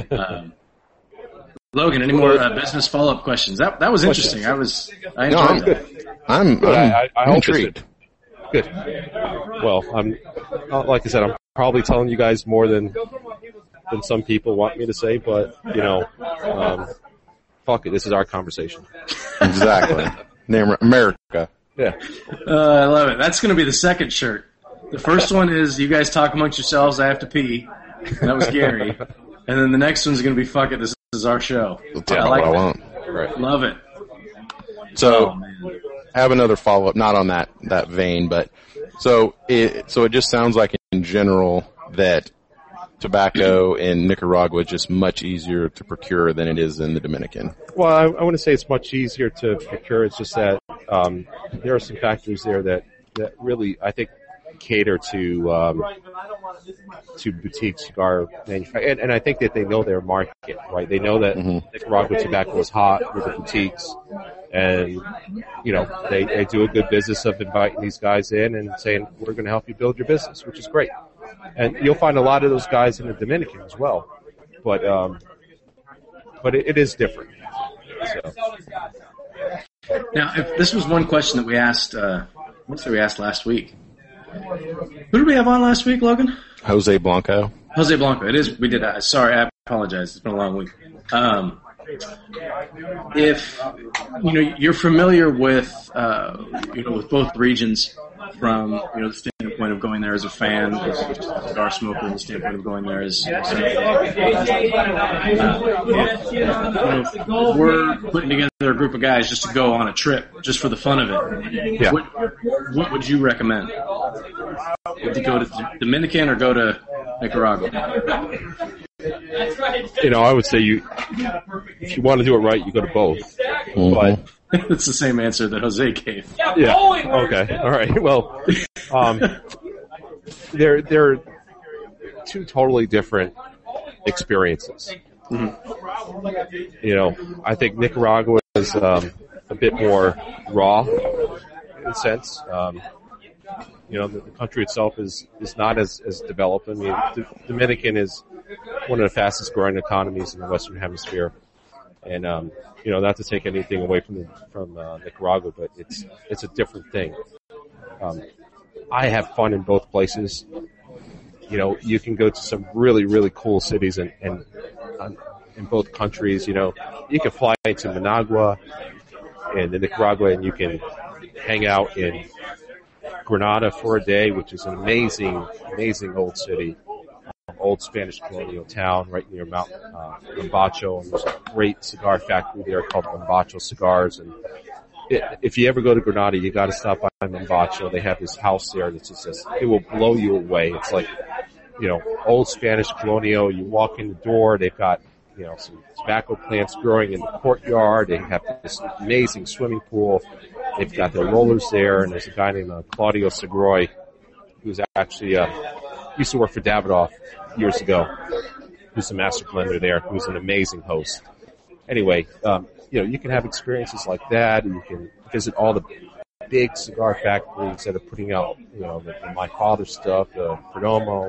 Speaker 2: Logan, any more business follow-up questions? That was interesting. I enjoyed it.
Speaker 1: I'm intrigued.
Speaker 3: Good. Well, I'm like I said, I'm probably telling you guys more than some people want me to say, but fuck it, this is our conversation.
Speaker 1: Exactly. Name America.
Speaker 3: Yeah.
Speaker 2: I love it. That's going to be the second shirt. The first one is you guys talk amongst yourselves. I have to pee. That was Gary. And then the next one's going to be fuck it. This is our show.
Speaker 1: I like what I want.
Speaker 2: Right. Love it.
Speaker 1: So, I have another follow-up, not on that vein, but so it just sounds like in general that tobacco in Nicaragua is just much easier to procure than it is in the Dominican.
Speaker 3: Well, I want to say it's much easier to procure. It's just that there are some factories there that really, I think, cater to boutique cigar manufacturers, and I think that they know their market, right? They know that Nicaragua tobacco is hot with the boutiques, and they do a good business of inviting these guys in and saying, we're going to help you build your business, which is great. And you'll find a lot of those guys in the Dominican as well, but it is different. So.
Speaker 2: Now, if this was one question that we asked, we asked last week. Who did we have on last week, Logan?
Speaker 1: Jose Blanco.
Speaker 2: Jose Blanco. It is. We did. Sorry, I apologize. It's been a long week. If you're familiar with with both regions from the standpoint of going there as a fan, as a cigar smoker, and the standpoint of going there as if we're putting together a group of guys just to go on a trip, just for the fun of it.
Speaker 3: Yeah.
Speaker 2: What would you recommend? To go to the Dominican or go to Nicaragua?
Speaker 3: I would say if you want to do it right, you go to both.
Speaker 1: Mm-hmm.
Speaker 3: But
Speaker 2: it's the same answer that Jose gave.
Speaker 3: Yeah. Okay. All right. Well, they're two totally different experiences. Mm-hmm. I think Nicaragua is a bit more raw in a sense. The country itself is not as developed. I mean, the Dominican is one of the fastest growing economies in the Western Hemisphere, and not to take anything away from Nicaragua, but it's a different thing. I have fun in both places. You can go to some really, really cool cities in both countries. You can fly into Managua and Nicaragua, and you can hang out in Granada for a day, which is an amazing, amazing old city, old Spanish colonial town right near Mount Mombacho, and there's a great cigar factory there called Mombacho Cigars. And if you ever go to Granada, you got to stop by Mombacho. They have this house there that's just it will blow you away. It's like old Spanish colonial. You walk in the door, they've got some tobacco plants growing in the courtyard. They have this amazing swimming pool. They've got their rollers there, and there's a guy named Claudio Segroy, who's actually used to work for Davidoff years ago, who's the master blender there, who's an amazing host. Anyway, you can have experiences like that, and you can visit all the big cigar factories that are putting out, the My Father stuff, Perdomo.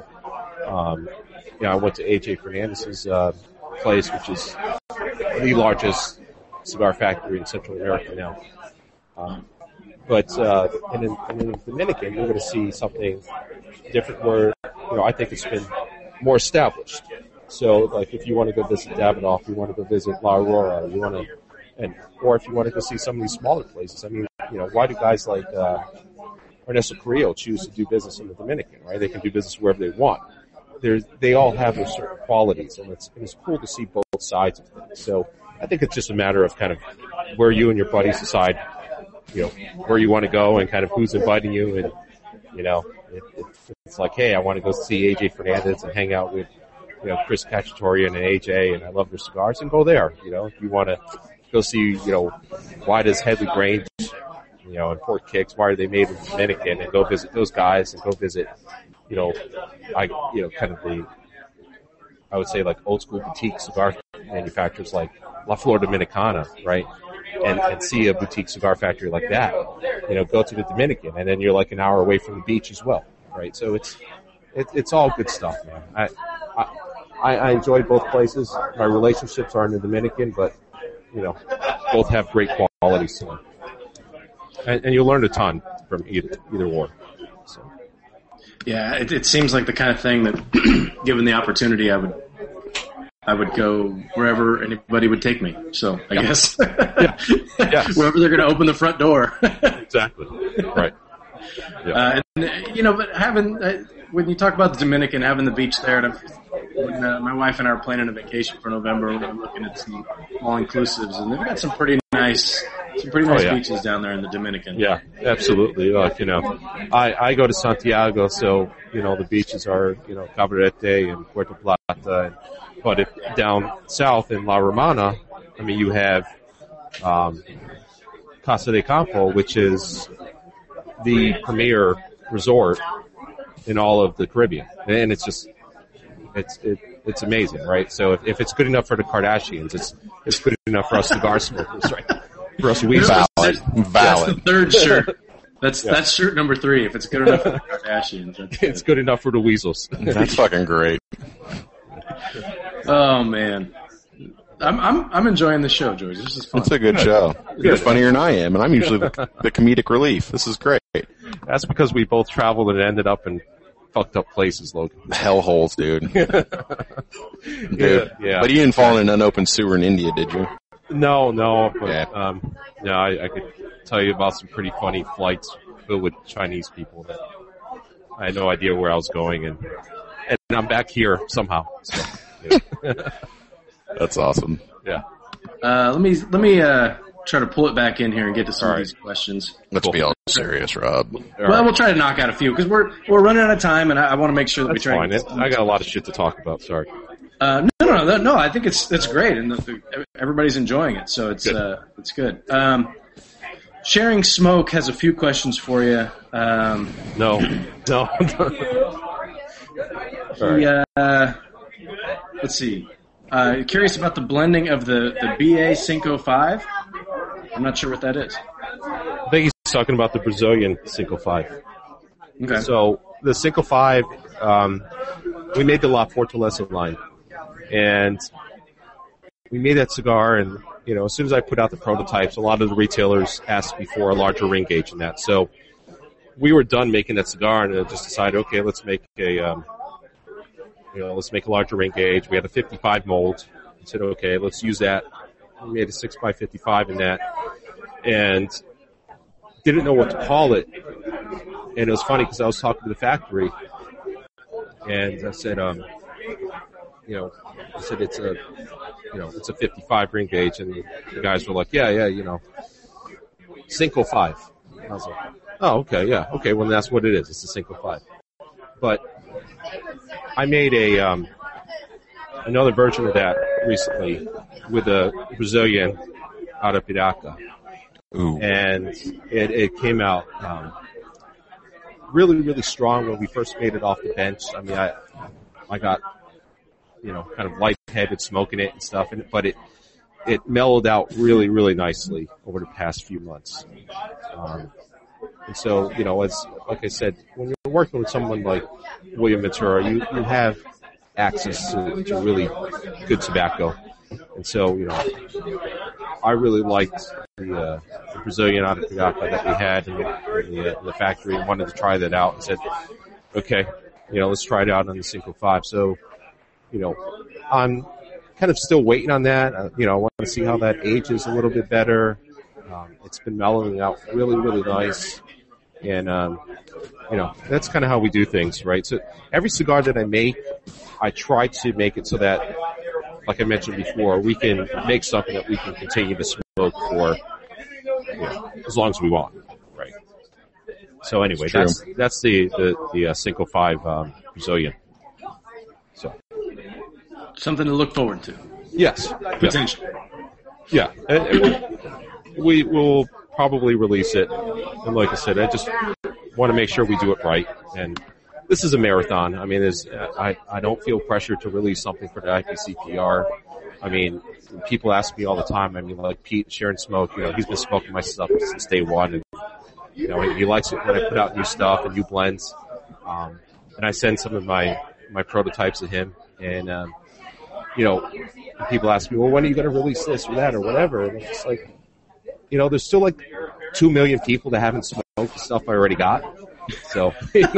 Speaker 3: I went to AJ Fernandez's place, which is the largest cigar factory in Central America now. But in the Dominican, you're going to see something different where, I think it's been more established. So, like, if you want to go visit Davidoff, you want to go visit La Aurora, or if you want to go see some of these smaller places. I mean, why do guys like Ernesto Carrillo choose to do business in the Dominican, right? They can do business wherever they want. They all have their certain qualities, and it's cool to see both sides of things. So I think it's just a matter of kind of where you and your buddies decide, where you want to go and kind of who's inviting you. And, it's like, hey, I want to go see AJ Fernandez and hang out with, Chris Cacciatore and AJ, and I love their cigars, and go there. If you want to go see, why does Headley Grange, and Port Kicks, why are they made in the Dominican, and go visit those guys, and go visit, kind of I would say like old school boutique cigar manufacturers like La Flor Dominicana, right? And see a boutique cigar factory like that, go to the Dominican, and then you're like an hour away from the beach as well, right? So it's all good stuff, man. I enjoy both places. My relationships are in the Dominican, but both have great qualities to them, and you'll learn a ton from either one. So.
Speaker 2: Yeah, it seems like the kind of thing that, given the opportunity, I would go wherever anybody would take me. So I guess wherever they're going to open the front door.
Speaker 3: Exactly. Right. Yeah.
Speaker 2: But having when you talk about the Dominican, having the beach there, and my wife and I are planning a vacation for November. We're looking at some all-inclusives, and they've got some pretty nice beaches down there in the Dominican.
Speaker 3: Yeah, absolutely. Like, I go to Santiago, so, the beaches are, Cabarete and Puerto Plata. But if down south in La Romana, I mean, you have Casa de Campo, which is the premier resort in all of the Caribbean. And it's just, it's amazing, right? So if it's good enough for the Kardashians, it's good enough for us cigar smokers, right? For us weed
Speaker 1: valid.
Speaker 2: That's the third shirt. That's shirt number 3. If it's good enough for the Kardashians,
Speaker 3: it's good enough for the weasels.
Speaker 1: That's fucking great.
Speaker 2: Oh man, I'm enjoying the show, George. This is fun.
Speaker 1: It's a good show. You're funnier than I am, and I'm usually the comedic relief. This is great.
Speaker 3: That's because we both traveled and ended up in fucked up places, Logan.
Speaker 1: Hellholes, dude. Dude.
Speaker 3: Yeah.
Speaker 1: But you didn't fall in an unopened sewer in India, did you?
Speaker 3: No. But,
Speaker 1: yeah.
Speaker 3: I could tell you about some pretty funny flights filled with Chinese people that I had no idea where I was going, and I'm back here somehow. So, yeah.
Speaker 1: That's awesome.
Speaker 3: Yeah.
Speaker 2: Let me try to pull it back in here and get to some of these questions.
Speaker 1: Let's be all serious, Rob.
Speaker 2: Well, we'll try to knock out a few because we're running out of time, and I want to make sure that we try.
Speaker 3: That's fine. I got a lot of shit to talk about. Sorry.
Speaker 2: No. I think it's great, and everybody's enjoying it, so it's good. Sharing Smoke has a few questions for you.
Speaker 3: No.
Speaker 2: Let's see. Curious about the blending of the BA Cinco 5. I'm not sure what that is.
Speaker 3: I think he's talking about the Brazilian Cinco 5.
Speaker 2: Okay.
Speaker 3: So the Cinco 5, we made the La Fortaleza line, and we made that cigar, and as soon as I put out the prototypes, a lot of the retailers asked me for a larger ring gauge in that. So we were done making that cigar, and I just decided, okay, let's make a larger ring gauge. We had a 55 mold. I said, okay, let's use that. We made a 6x55 in that, and didn't know what to call it. And it was funny because I was talking to the factory, and I said, it's a 55 ring gauge, and the guys were like, yeah, Cinco 5. I was like, oh, okay, yeah, okay, well that's what it is. It's a Cinco 5. But I made another version of that recently with a Brazilian Arapiraca.
Speaker 1: Ooh.
Speaker 3: And it came out really, really strong when we first made it off the bench. I mean, I got kind of lightheaded smoking it and stuff, but it mellowed out really, really nicely over the past few months. And so, like I said, when you're working with someone like William Ventura, you have access to really good tobacco. And so, I really liked the Brazilian Arapiraca that we had in the factory and wanted to try that out and said, okay, let's try it out on the Cinco 5. So, I'm kind of still waiting on that. I want to see how that ages a little bit better. It's been mellowing out really, really nice. And, that's kind of how we do things, right? So every cigar that I make, I try to make it so that, like I mentioned before, we can make something that we can continue to smoke for as long as we want, right? So anyway, that's the Cinco 5 Brazilian. So
Speaker 2: something to look forward to.
Speaker 3: Yes,
Speaker 2: potentially.
Speaker 3: Yeah, we will probably release it, and like I said, I just want to make sure we do it right. And this is a marathon. I mean, I don't feel pressure to release something for the IPCPR. I mean, people ask me all the time. I mean, like Pete, Sharon Smoke, he's been smoking my stuff since day one, and he likes it when I put out new stuff and new blends. And I send some of my prototypes to him, and people ask me, well, when are you going to release this or that or whatever? And it's just like, there's still like 2 million people that haven't smoked the stuff I already got. So,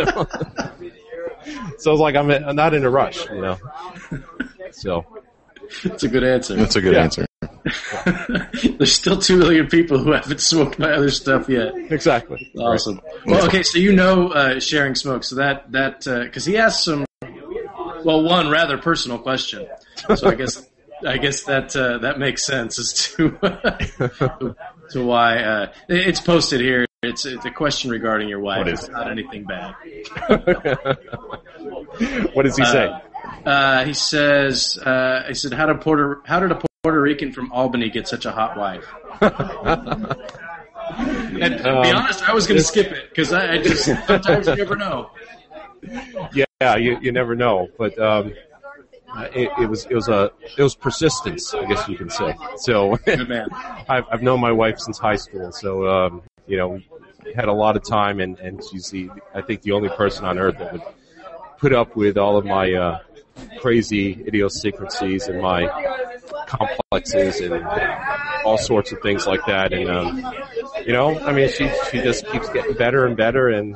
Speaker 3: so it's like I'm not in a rush, So.
Speaker 2: That's a good answer.
Speaker 1: That's a good answer.
Speaker 2: There's still 2 million people who haven't smoked my other stuff yet.
Speaker 3: Exactly.
Speaker 2: Awesome. Right. Well, okay, so Sharing Smoke. So that because he asked some, one rather personal question. So I guess that makes sense as to to why it's posted here. It's a question regarding your wife. It's not anything bad.
Speaker 3: What does he say?
Speaker 2: He said, how did a Puerto Rican from Albany get such a hot wife? And to be honest, I was going to skip it because I just sometimes you never know.
Speaker 3: Yeah, you never know, but it was persistence, I guess you can say. So
Speaker 2: good man.
Speaker 3: I've known my wife since high school, so we had a lot of time, and she's I think the only person on earth that would put up with all of my crazy idiosyncrasies and my complexes and all sorts of things like that. And I mean, she just keeps getting better and better, and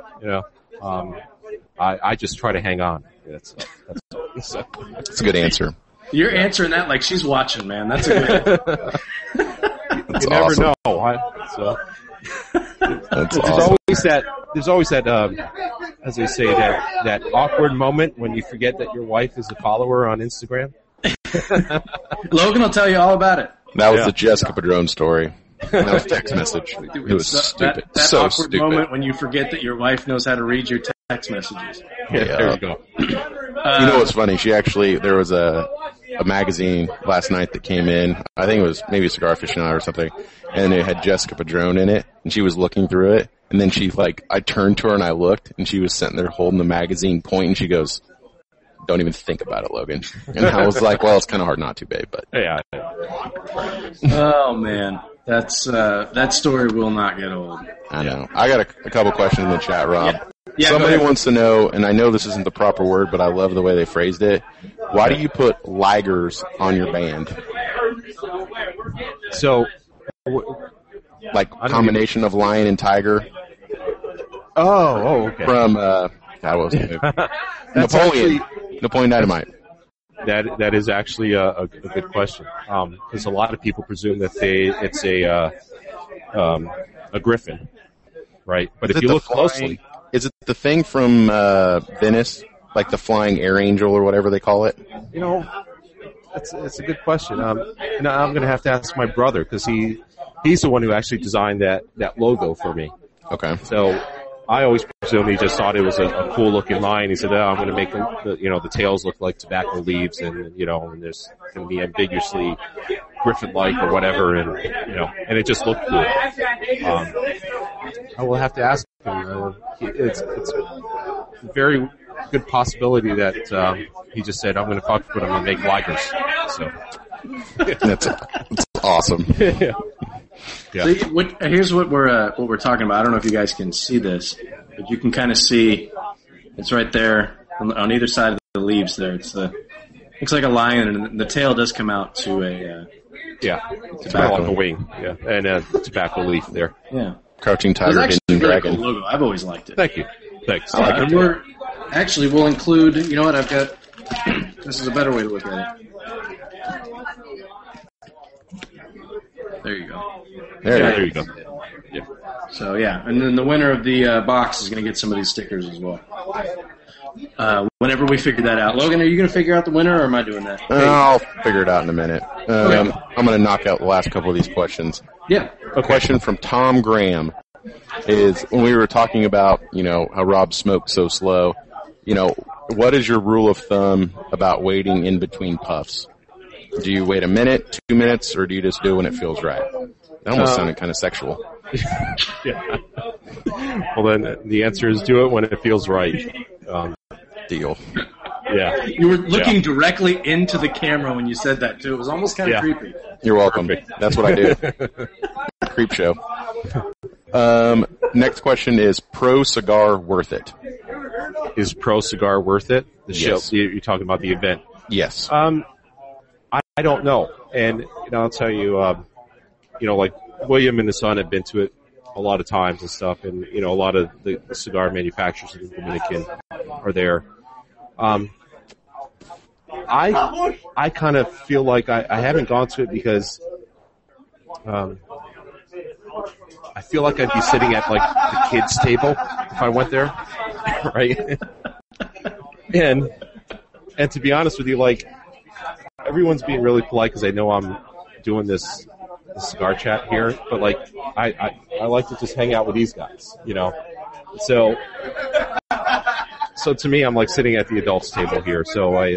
Speaker 3: I just try to hang on. That's
Speaker 1: a good answer.
Speaker 2: You're answering that like she's watching, man. That's a good.
Speaker 3: You never
Speaker 1: awesome.
Speaker 3: know.
Speaker 1: That's
Speaker 3: there's
Speaker 1: awesome.
Speaker 3: always that as they say, that awkward moment when you forget that your wife is a follower on Instagram.
Speaker 2: Logan will tell you all about it.
Speaker 1: That was the Jessica Padron story. That was text message. It was stupid.
Speaker 2: That
Speaker 1: so
Speaker 2: awkward
Speaker 1: stupid.
Speaker 2: moment when you forget that your wife knows how to read your text messages.
Speaker 3: Yeah, there you go.
Speaker 1: You know what's funny? There was a magazine last night that came in. I think it was maybe Cigar Aficionado or something, and it had Jessica Padron in it, and she was looking through it, and then I turned to her and I looked, and she was sitting there holding the magazine, pointing. She goes, "Don't even think about it, Logan." And I was like, "Well, it's kind of hard not to, babe." But
Speaker 3: yeah.
Speaker 2: Oh man, that story will not get old.
Speaker 1: I know. I got a couple questions in the chat, Rob.
Speaker 2: Yeah,
Speaker 1: somebody wants to know, and I know this isn't the proper word, but I love the way they phrased it. Why do you put ligers on your band?
Speaker 3: So,
Speaker 1: like combination of lion and tiger.
Speaker 3: Oh, okay.
Speaker 1: From what was it? Napoleon Dynamite.
Speaker 3: That is actually a good question. Because a lot of people presume that it's a griffin, right? But if you look closely,
Speaker 1: is it the thing from Venice, like the flying air angel or whatever they call it?
Speaker 3: That's a good question. And I'm going to have to ask my brother because he's the one who actually designed that logo for me.
Speaker 1: Okay.
Speaker 3: So I always presumed he just thought it was a cool looking line. He said, I'm going to make the tails look like tobacco leaves and and there's going to be ambiguously griffin-like or whatever, and it just looked cool. I will have to ask him. It's a very good possibility that he just said, I'm going to talk to him and make ligers. So
Speaker 1: that's awesome.
Speaker 3: Yeah.
Speaker 2: So here's what we're talking about. I don't know if you guys can see this, but you can kind of see it's right there on either side of the leaves. There, looks like a lion, and the tail does come out to
Speaker 3: Yeah, it's kind of like a wing. Yeah, and tobacco leaf there.
Speaker 2: Yeah.
Speaker 1: Crouching
Speaker 2: It's
Speaker 1: Tiger,
Speaker 2: actually
Speaker 1: Hidden
Speaker 2: a really
Speaker 1: Dragon.
Speaker 2: cool logo. I've always liked it.
Speaker 3: Thank you. Thanks.
Speaker 2: And we'll include, you know what, I've got, this is a better way to look at it. There you go.
Speaker 3: There you go. Yeah.
Speaker 2: So, yeah, and then the winner of the box is going to get some of these stickers as well. Whenever we figure that out. Logan, are you going to figure out the winner, or am I doing that?
Speaker 1: I'll figure it out in a minute. I'm going to knock out the last couple of these questions.
Speaker 2: Yeah.
Speaker 1: A question from Tom Graham is, when we were talking about, how Rob smoked so slow, what is your rule of thumb about waiting in between puffs? Do you wait a minute, 2 minutes, or do you just do it when it feels right? That almost sounded kind of sexual.
Speaker 3: Yeah. Well, then the answer is do it when it feels right.
Speaker 1: Deal.
Speaker 3: Yeah.
Speaker 2: You were looking directly into the camera when you said that, too. It was almost kind of creepy.
Speaker 1: You're welcome. That's what I do. Creep show. Next question is, pro cigar worth it?
Speaker 3: Is Pro Cigar worth it? The
Speaker 1: Yes.
Speaker 3: show, you're talking about the event.
Speaker 1: Yes.
Speaker 3: I don't know. And, I'll tell you, like William and his son have been to it a lot of times and stuff. And, a lot of the cigar manufacturers in the Dominican are there. I kind of feel like I haven't gone to it because, I feel like I'd be sitting at like the kids' table if I went there, right? and to be honest with you, like everyone's being really polite because they know I'm doing this cigar chat here, but like I like to just hang out with these guys, So to me, I'm like sitting at the adults' table here. So I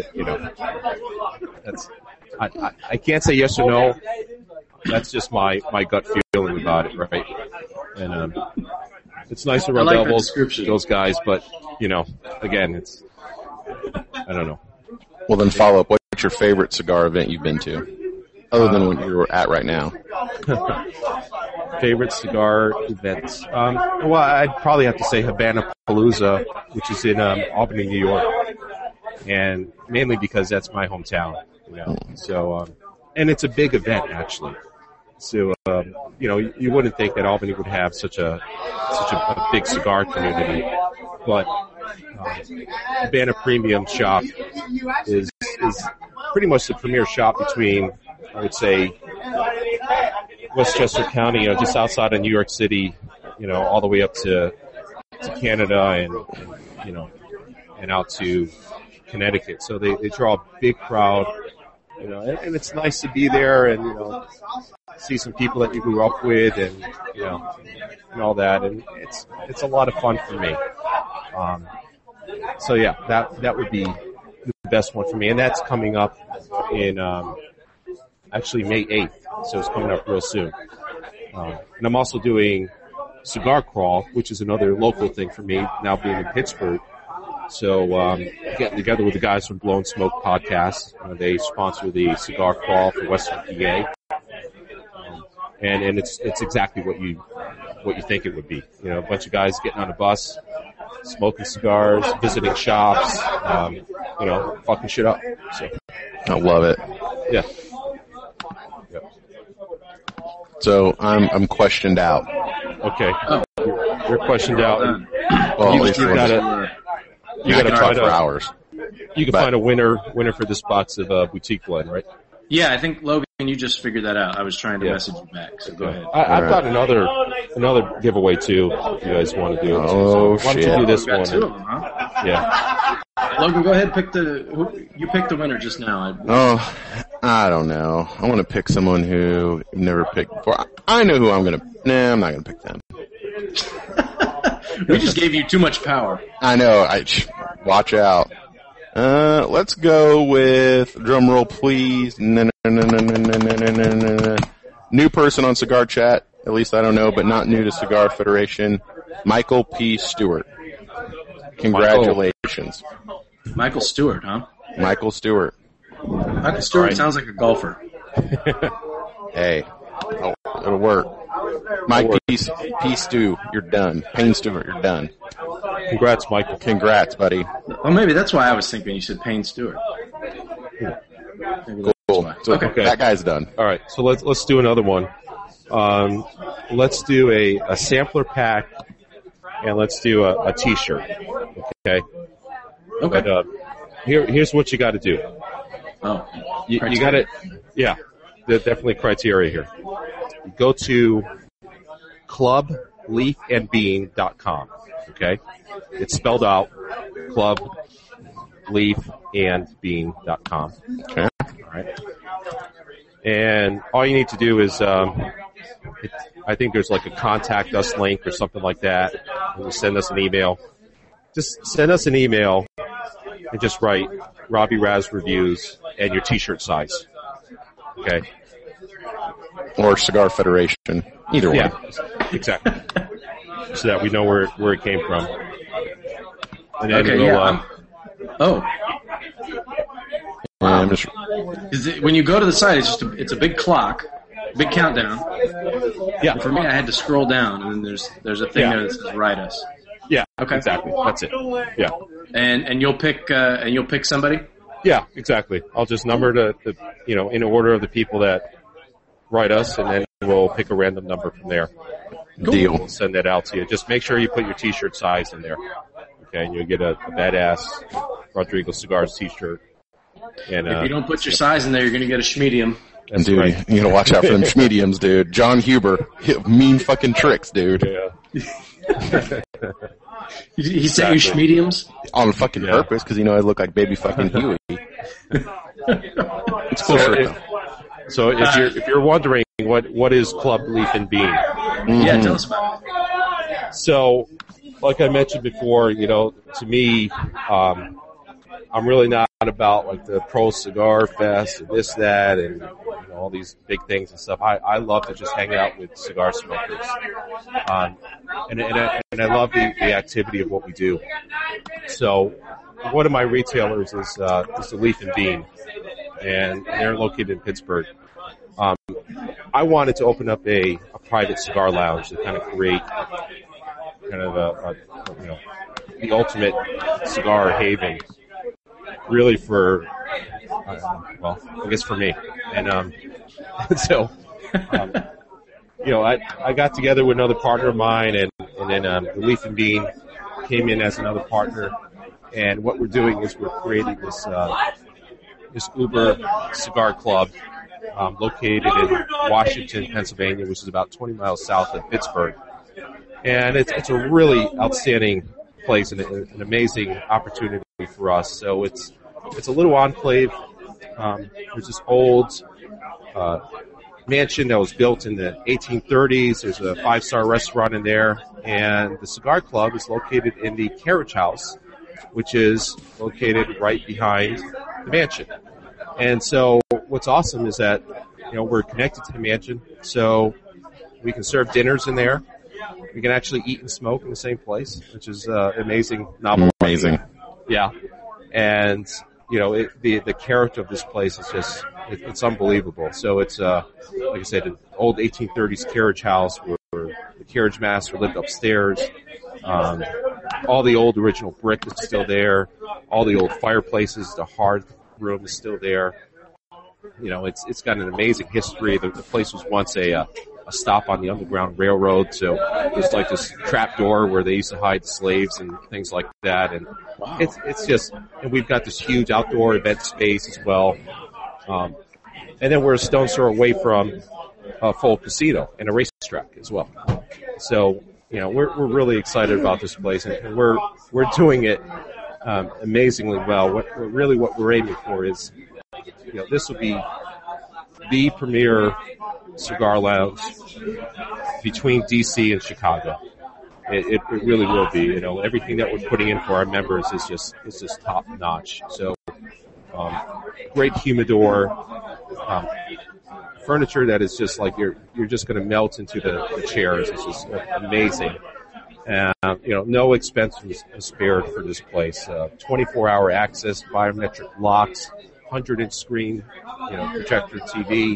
Speaker 3: can't say yes or no. That's just my gut feeling about it, right? And it's nice to rub elbows with those guys, but again, I don't know.
Speaker 1: Well, then follow up. What's your favorite cigar event you've been to, other than what you're at right now?
Speaker 3: Favorite cigar events? Well, I'd probably have to say Havana Palooza, which is in Albany, New York, and mainly because that's my hometown. So and it's a big event actually. So, you wouldn't think that Albany would have such a big cigar community, but Havana Premium Shop is pretty much the premier shop between, I would say, Westchester County, just outside of New York City, all the way up to Canada and out to Connecticut. So they draw a big crowd, and it's nice to be there and, see some people that you grew up with and, and all that. And it's a lot of fun for me. So yeah, that would be the best one for me. And that's coming up in, actually May 8th. So it's coming up real soon. And I'm also doing Cigar Crawl, which is another local thing for me now being in Pittsburgh. So, getting together with the guys from Blown Smoke Podcast. They sponsor the Cigar Crawl for Western PA. And it's exactly what you think it would be. A bunch of guys getting on a bus, smoking cigars, visiting shops, fucking shit up. So
Speaker 1: I love it.
Speaker 3: Yeah.
Speaker 1: Yep. So I'm questioned out.
Speaker 3: Okay. You're questioned out.
Speaker 1: Well,
Speaker 3: you gotta
Speaker 1: talk for hours.
Speaker 3: You can find a winner for this box of Boutique Blend, right?
Speaker 2: Yeah, I think Logan, you just figured that out. I was trying to message you back, so go ahead.
Speaker 3: I've got another giveaway too. If you guys want to do it.
Speaker 1: Oh,
Speaker 3: so why don't you do this one?
Speaker 2: Two of them, huh?
Speaker 3: Yeah.
Speaker 2: Logan, go ahead. You picked the winner just now.
Speaker 1: I don't know. I want to pick someone who I've never picked before. I know who I'm gonna. Nah, I'm not gonna pick them.
Speaker 2: We just gave you too much power.
Speaker 1: I know. Watch out. Let's go with, drum roll please. New person on Cigar Chat. At least I don't know, but not new to Cigar Federation. Michael P. Stewart. Congratulations.
Speaker 2: Michael Stewart, huh?
Speaker 1: Michael Stewart.
Speaker 2: Michael Stewart sounds like a golfer.
Speaker 1: Hey, it'll work. Mike P. Stew, you're done. Payne Stewart, you're done.
Speaker 3: Congrats, Michael.
Speaker 1: Congrats, buddy.
Speaker 2: Well, maybe that's why I was thinking you said Payne Stewart.
Speaker 1: Cool. Cool.
Speaker 2: why.
Speaker 1: So
Speaker 2: Okay.
Speaker 1: that guy's done.
Speaker 3: All right, so let's do another one. Let's do a sampler pack, and let's do a T-shirt. Okay.
Speaker 2: Okay.
Speaker 3: But here's what you got to do.
Speaker 2: Oh.
Speaker 3: You got to, yeah. There's definitely criteria here. You go to clubleafandbean.com. Okay, it's spelled out clubleafandbean.com.
Speaker 1: Okay.
Speaker 3: All right. And all you need to do is, I think there's like a contact us link or something like that. And you send us an email. Just send us an email and just write Robbie Raz Reviews and your T-shirt size. Okay.
Speaker 1: Or Cigar Federation. Either one.
Speaker 3: Yeah, exactly. So that we know where it came from. And then
Speaker 2: Okay,
Speaker 3: we'll,
Speaker 2: yeah.
Speaker 1: I'm just,
Speaker 2: When you go to the site, it's a big clock, big countdown.
Speaker 3: yeah,
Speaker 2: And for me, I had to scroll down, and then there's a thing there that says "Write Us."
Speaker 3: yeah,
Speaker 2: Okay.
Speaker 3: exactly. That's it. Yeah,
Speaker 2: And you'll pick somebody.
Speaker 3: yeah, exactly. I'll just number the in order of the people that write us, and then we'll pick a random number from there.
Speaker 1: deal.
Speaker 3: We'll send that out to you. Just make sure you put your T-shirt size in there. Okay, and you'll get a badass Rodrigo Cigars T-shirt. And
Speaker 2: If you don't put your size in there, you're going to get a schmedium.
Speaker 3: that's
Speaker 1: Dude,
Speaker 3: right.
Speaker 1: you gotta watch out for them mediums, dude. John Huber, mean fucking tricks, dude.
Speaker 3: Yeah.
Speaker 2: He sent you schmediums.
Speaker 1: On fucking purpose, because I look like baby fucking Huey. It's cool.
Speaker 3: So if you're wondering what is Club Leaf and Bean,
Speaker 2: Yeah, tell us about it.
Speaker 3: so like I mentioned before, to me, I'm really not about like the Pro Cigar Fest and this, that, and all these big things and stuff. I love to just hang out with cigar smokers, and I love the activity of what we do. So one of my retailers is the Leaf and Bean, and they're located in Pittsburgh. I wanted to open up a private cigar lounge to kind of create kind of the ultimate cigar haven, really for, I guess for me. And so, I got together with another partner of mine, and then the Leaf and Bean came in as another partner. And what we're doing is we're creating this Uber cigar club located in Washington, Pennsylvania, which is about 20 miles south of Pittsburgh. And it's a really outstanding place and an amazing opportunity for us. So it's a little enclave. There's this old mansion that was built in the 1830s. There's a 5-star restaurant in there, and the cigar club is located in the carriage house, which is located right behind the mansion. And so what's awesome is that we're connected to the mansion, so we can serve dinners in there. We can actually eat and smoke in the same place, which is amazing, novel.
Speaker 1: Amazing.
Speaker 3: Yeah, and the character of this place is just it's unbelievable. So it's like I said, an old 1830s carriage house where the carriage master lived upstairs. All the old original brick is still there. All the old fireplaces, the hearth room is still there. It's got an amazing history. The place was once a stop on the Underground Railroad, so there's like this trap door where they used to hide slaves and things like that. And it's just, and we've got this huge outdoor event space as well. And then we're a stone's throw away from a full casino and a racetrack as well. So, we're really excited about this place, and we're doing it amazingly well. What we're aiming for is, this will be the premier cigar lounge between DC and Chicago. It really will be. Everything that we're putting in for our members is just top notch. So, great humidor, furniture that is just like you're just going to melt into the chairs. It's just amazing. No expense was spared for this place. 24-hour access, biometric locks, 100-inch screen, projector TV.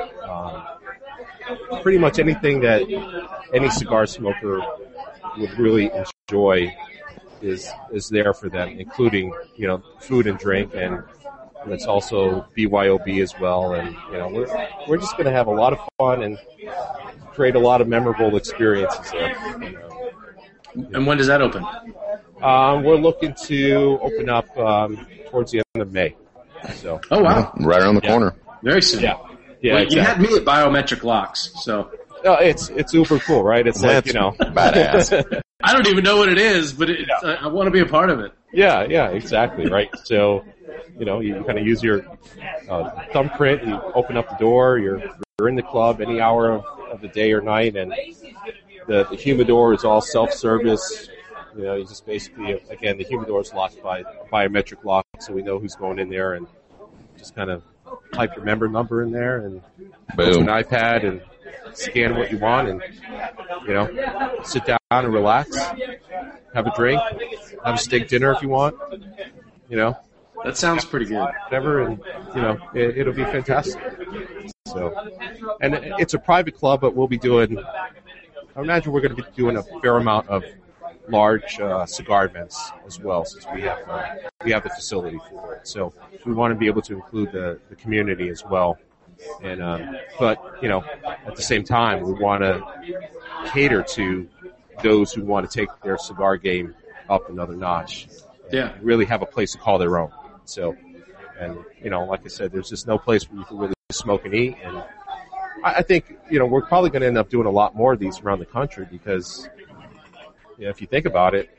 Speaker 3: Pretty much anything that any cigar smoker would really enjoy is there for them, including food and drink, and and it's also BYOB as well. And we're just going to have a lot of fun and create a lot of memorable experiences there.
Speaker 2: And when does that open?
Speaker 3: We're looking to open up towards the end of May. So.
Speaker 2: Oh wow!
Speaker 1: Right around the corner.
Speaker 2: Very soon.
Speaker 3: Yeah.
Speaker 2: Well,
Speaker 3: Exactly.
Speaker 2: You had me at biometric locks, so.
Speaker 3: It's super cool, right? It's like,
Speaker 1: badass.
Speaker 2: I don't even know what it is, but I want to be a part of it.
Speaker 3: Yeah, exactly, right? So, you kind of use your thumbprint, you open up the door, you're in the club any hour of the day or night, and the humidor is all self-service. You just basically, again, the humidor is locked by a biometric lock, so we know who's going in there, and just kind of type your member number in there, and go to an iPad and scan what you want, and sit down and relax, have a drink, have a steak dinner if you want.
Speaker 2: That sounds pretty good.
Speaker 3: Whatever, and it'll be fantastic. So, and it's a private club, but we'll be doing. I imagine we're going to be doing a fair amount of large cigar events as well, since we have the facility for it. So we want to be able to include the community as well. And but at the same time, we want to cater to those who want to take their cigar game up another notch.
Speaker 2: Yeah,
Speaker 3: really have a place to call their own. So, and like I said, there's just no place where you can really smoke and eat. And I think we're probably going to end up doing a lot more of these around the country because if you think about it,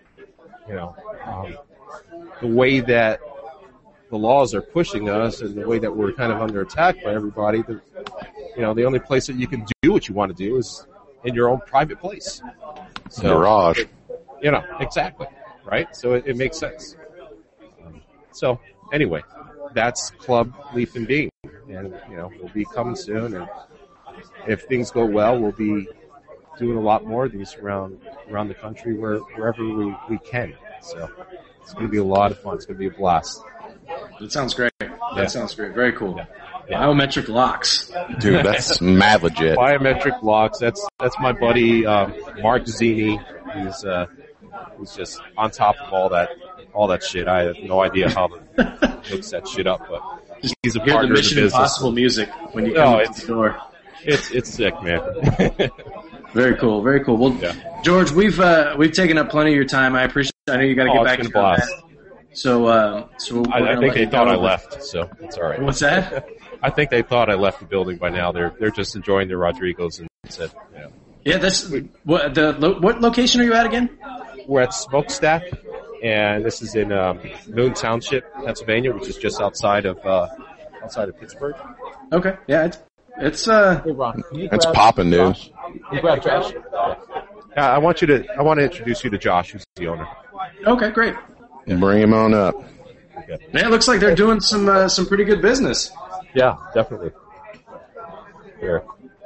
Speaker 3: the way that the laws are pushing us and the way that we're kind of under attack by everybody, the only place that you can do what you want to do is in your own private place. So,
Speaker 1: Garage.
Speaker 3: Exactly. Right? So it makes sense. So anyway, that's Club Leaf and Bean. And, we'll be coming soon. And if things go well, we'll be doing a lot more of these around the country wherever we can. So it's going to be a lot of fun. It's going to be a blast.
Speaker 2: That sounds great. That sounds great. Very cool. Yeah. Biometric locks.
Speaker 1: Dude, that's mad legit.
Speaker 3: Biometric locks. That's my buddy, Mark Zini. He's just on top of all that shit. I have no idea how to hooks that shit up, but he's a partner
Speaker 2: the Mission
Speaker 3: in the business.
Speaker 2: Impossible music when you come to the door.
Speaker 3: It's sick, man.
Speaker 2: Very cool. Very cool. Well, George, we've taken up plenty of your time. I appreciate. I know you got to get back to
Speaker 3: blast.
Speaker 2: So
Speaker 3: I think they thought I left, so it's all right.
Speaker 2: What's that?
Speaker 3: I think they thought I left the building by now. They're just enjoying their Rodrigos and said,
Speaker 2: Yeah, that's what location are you at again?
Speaker 3: We're at Smokestack, and this is in Moon Township, Pennsylvania, which is just outside of Pittsburgh.
Speaker 2: Okay, yeah, it's
Speaker 1: It's popping, dude.
Speaker 3: You grab Josh. I want to introduce you to Josh, who's the owner.
Speaker 2: Okay, great.
Speaker 1: Bring him on up.
Speaker 2: Okay. Man, it looks like they're doing some pretty good business.
Speaker 3: Yeah, definitely. Here,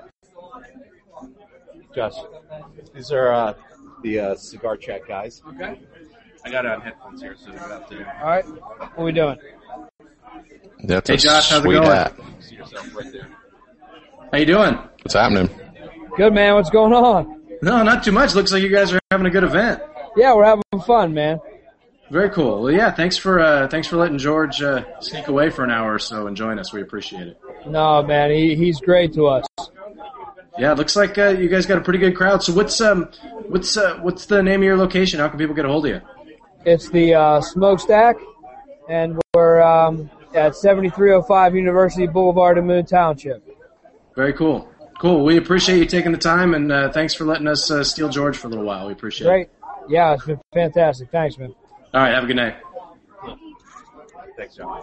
Speaker 3: Josh. These are the Cigar Chat guys.
Speaker 2: Okay. I got it on headphones here, so we're out there.
Speaker 4: All right. What are we doing?
Speaker 1: That's
Speaker 2: hey, Josh, how's it
Speaker 1: sweet
Speaker 2: going?
Speaker 1: hat.
Speaker 3: See yourself right there.
Speaker 2: How you doing?
Speaker 1: What's happening?
Speaker 4: Good, man. What's going on?
Speaker 2: No, not too much. Looks like you guys are having a good event.
Speaker 4: Yeah, we're having fun, man.
Speaker 2: Very cool. Well, yeah, thanks for letting George sneak away for an hour or so and join us. We appreciate it.
Speaker 4: No, man, he's great to us.
Speaker 2: Yeah, it looks like you guys got a pretty good crowd. So what's the name of your location? How can people get a hold of you?
Speaker 4: It's the Smokestack, and we're at 7305 University Boulevard in Moon Township.
Speaker 2: Very cool. Cool. We appreciate you taking the time, and thanks for letting us steal George for a little while. We appreciate it.
Speaker 4: Great. Yeah, it's been fantastic. Thanks, man.
Speaker 2: All right, have a good night.
Speaker 3: Thanks, Josh.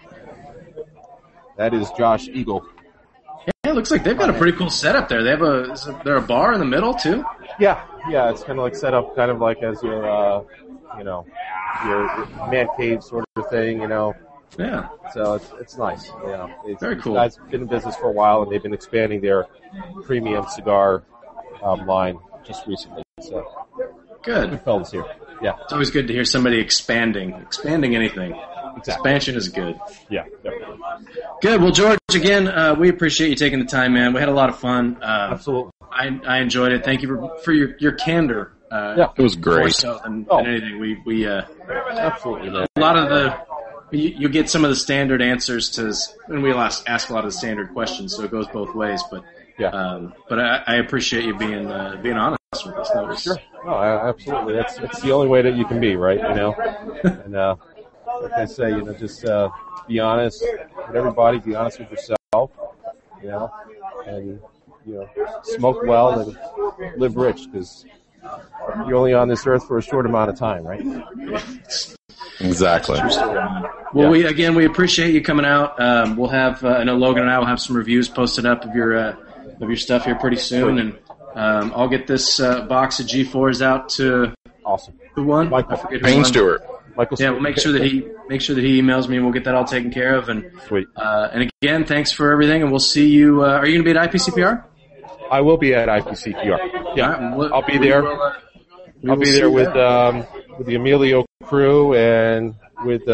Speaker 3: That is Josh Eagle.
Speaker 2: Yeah, it looks like they've got a pretty cool setup there. They have a bar in the middle too.
Speaker 3: Yeah, it's kind of like set up kind of like as your your man cave sort of thing,
Speaker 2: Yeah.
Speaker 3: So it's nice. Yeah.
Speaker 2: Very cool.
Speaker 3: These guys have been in business for a while, and they've been expanding their premium cigar line just recently. So
Speaker 2: good
Speaker 3: fellas here. Yeah.
Speaker 2: It's always good to hear somebody expanding anything.
Speaker 3: Exactly.
Speaker 2: Expansion is good.
Speaker 3: Yeah, definitely.
Speaker 2: Good. Well, George, again, we appreciate you taking the time, man. We had a lot of fun.
Speaker 3: Absolutely.
Speaker 2: I enjoyed it. Thank you for your candor.
Speaker 1: It was great.
Speaker 2: More so than anything. We
Speaker 3: absolutely, man.
Speaker 2: a lot of You get some of the standard answers to, and we ask a lot of the standard questions, so it goes both ways. But but I appreciate you being honest with us. That was,
Speaker 3: sure. No, absolutely. That's the only way that you can be, right? And like I say, just be honest with everybody. Be honest with yourself. And smoke well and live rich, because you're only on this earth for a short amount of time, right?
Speaker 1: Exactly.
Speaker 2: Well, we appreciate you coming out. We'll have I know Logan and I will have some reviews posted up of your stuff here pretty soon, and I'll get this box of G4s out to
Speaker 3: awesome.
Speaker 2: Who won?
Speaker 3: Michael
Speaker 1: Payne Stewart.
Speaker 3: Michael
Speaker 2: yeah, we'll make sure that he emails me, and we'll get that all taken care of. And
Speaker 3: sweet.
Speaker 2: And again, thanks for everything, and we'll see you. Are you going to be at IPCPR?
Speaker 3: I will be at IPCPR. Yeah,
Speaker 2: right,
Speaker 3: I'll be there. I'll be there with the Emilio crew and with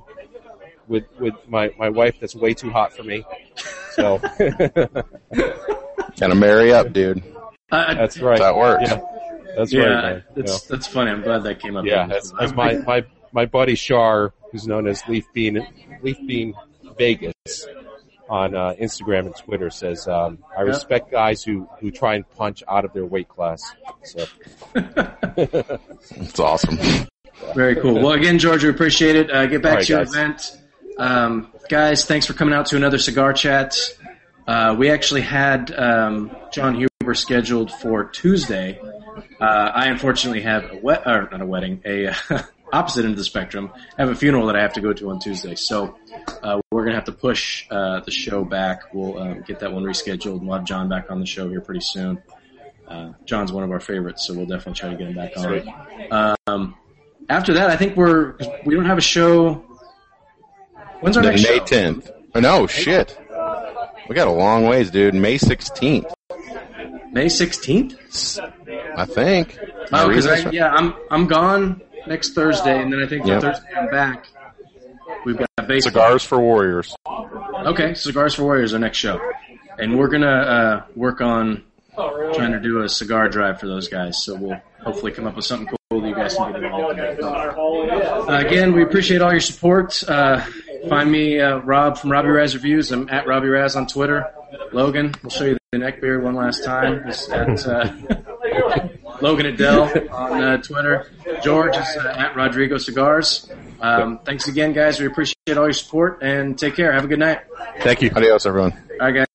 Speaker 3: my wife that's way too hot for me. So
Speaker 1: Gotta marry up, dude.
Speaker 3: That's right.
Speaker 1: That works.
Speaker 3: Yeah, that's right. Man.
Speaker 2: That's funny. I'm glad that came up.
Speaker 3: Yeah, as my buddy Shar, who's known as Leaf Bean Vegas on Instagram and Twitter, says, I respect guys who try and punch out of their weight class. So
Speaker 1: it's awesome.
Speaker 2: Very cool. Well, again, George, we appreciate it. Get back to your
Speaker 3: guys.
Speaker 2: event. Guys, thanks for coming out to another Cigar Chat. We actually had John Huber scheduled for Tuesday. I unfortunately have opposite end of the spectrum. I have a funeral that I have to go to on Tuesday. So we're going to have to push the show back. We'll get that one rescheduled, and we'll have John back on the show here pretty soon. John's one of our favorites, so we'll definitely try to get him back on. After that, I think we don't have a show. When's our next show?
Speaker 1: May 10th. Oh, no, shit. We got a long ways, dude. May 16th.
Speaker 2: May 16th?
Speaker 1: I think.
Speaker 2: Oh, because I'm gone next Thursday, and then I think Thursday I'm back. We've got baseball.
Speaker 1: Cigars for Warriors.
Speaker 2: Okay, Cigars for Warriors, our next show. And we're going to work on trying to do a cigar drive for those guys, so we'll hopefully come up with something cool that you guys can get involved in. Again, we appreciate all your support. Find me, Rob from Robbie Raz Reviews. I'm at Robbie Raz on Twitter. Logan, we'll show you the neck beard one last time. It's at Logan Adele on Twitter. George is at Rodrigo Cigars. Thanks again, guys. We appreciate all your support, and take care. Have a good night.
Speaker 3: Thank you.
Speaker 1: Adios, everyone.
Speaker 2: All right, guys.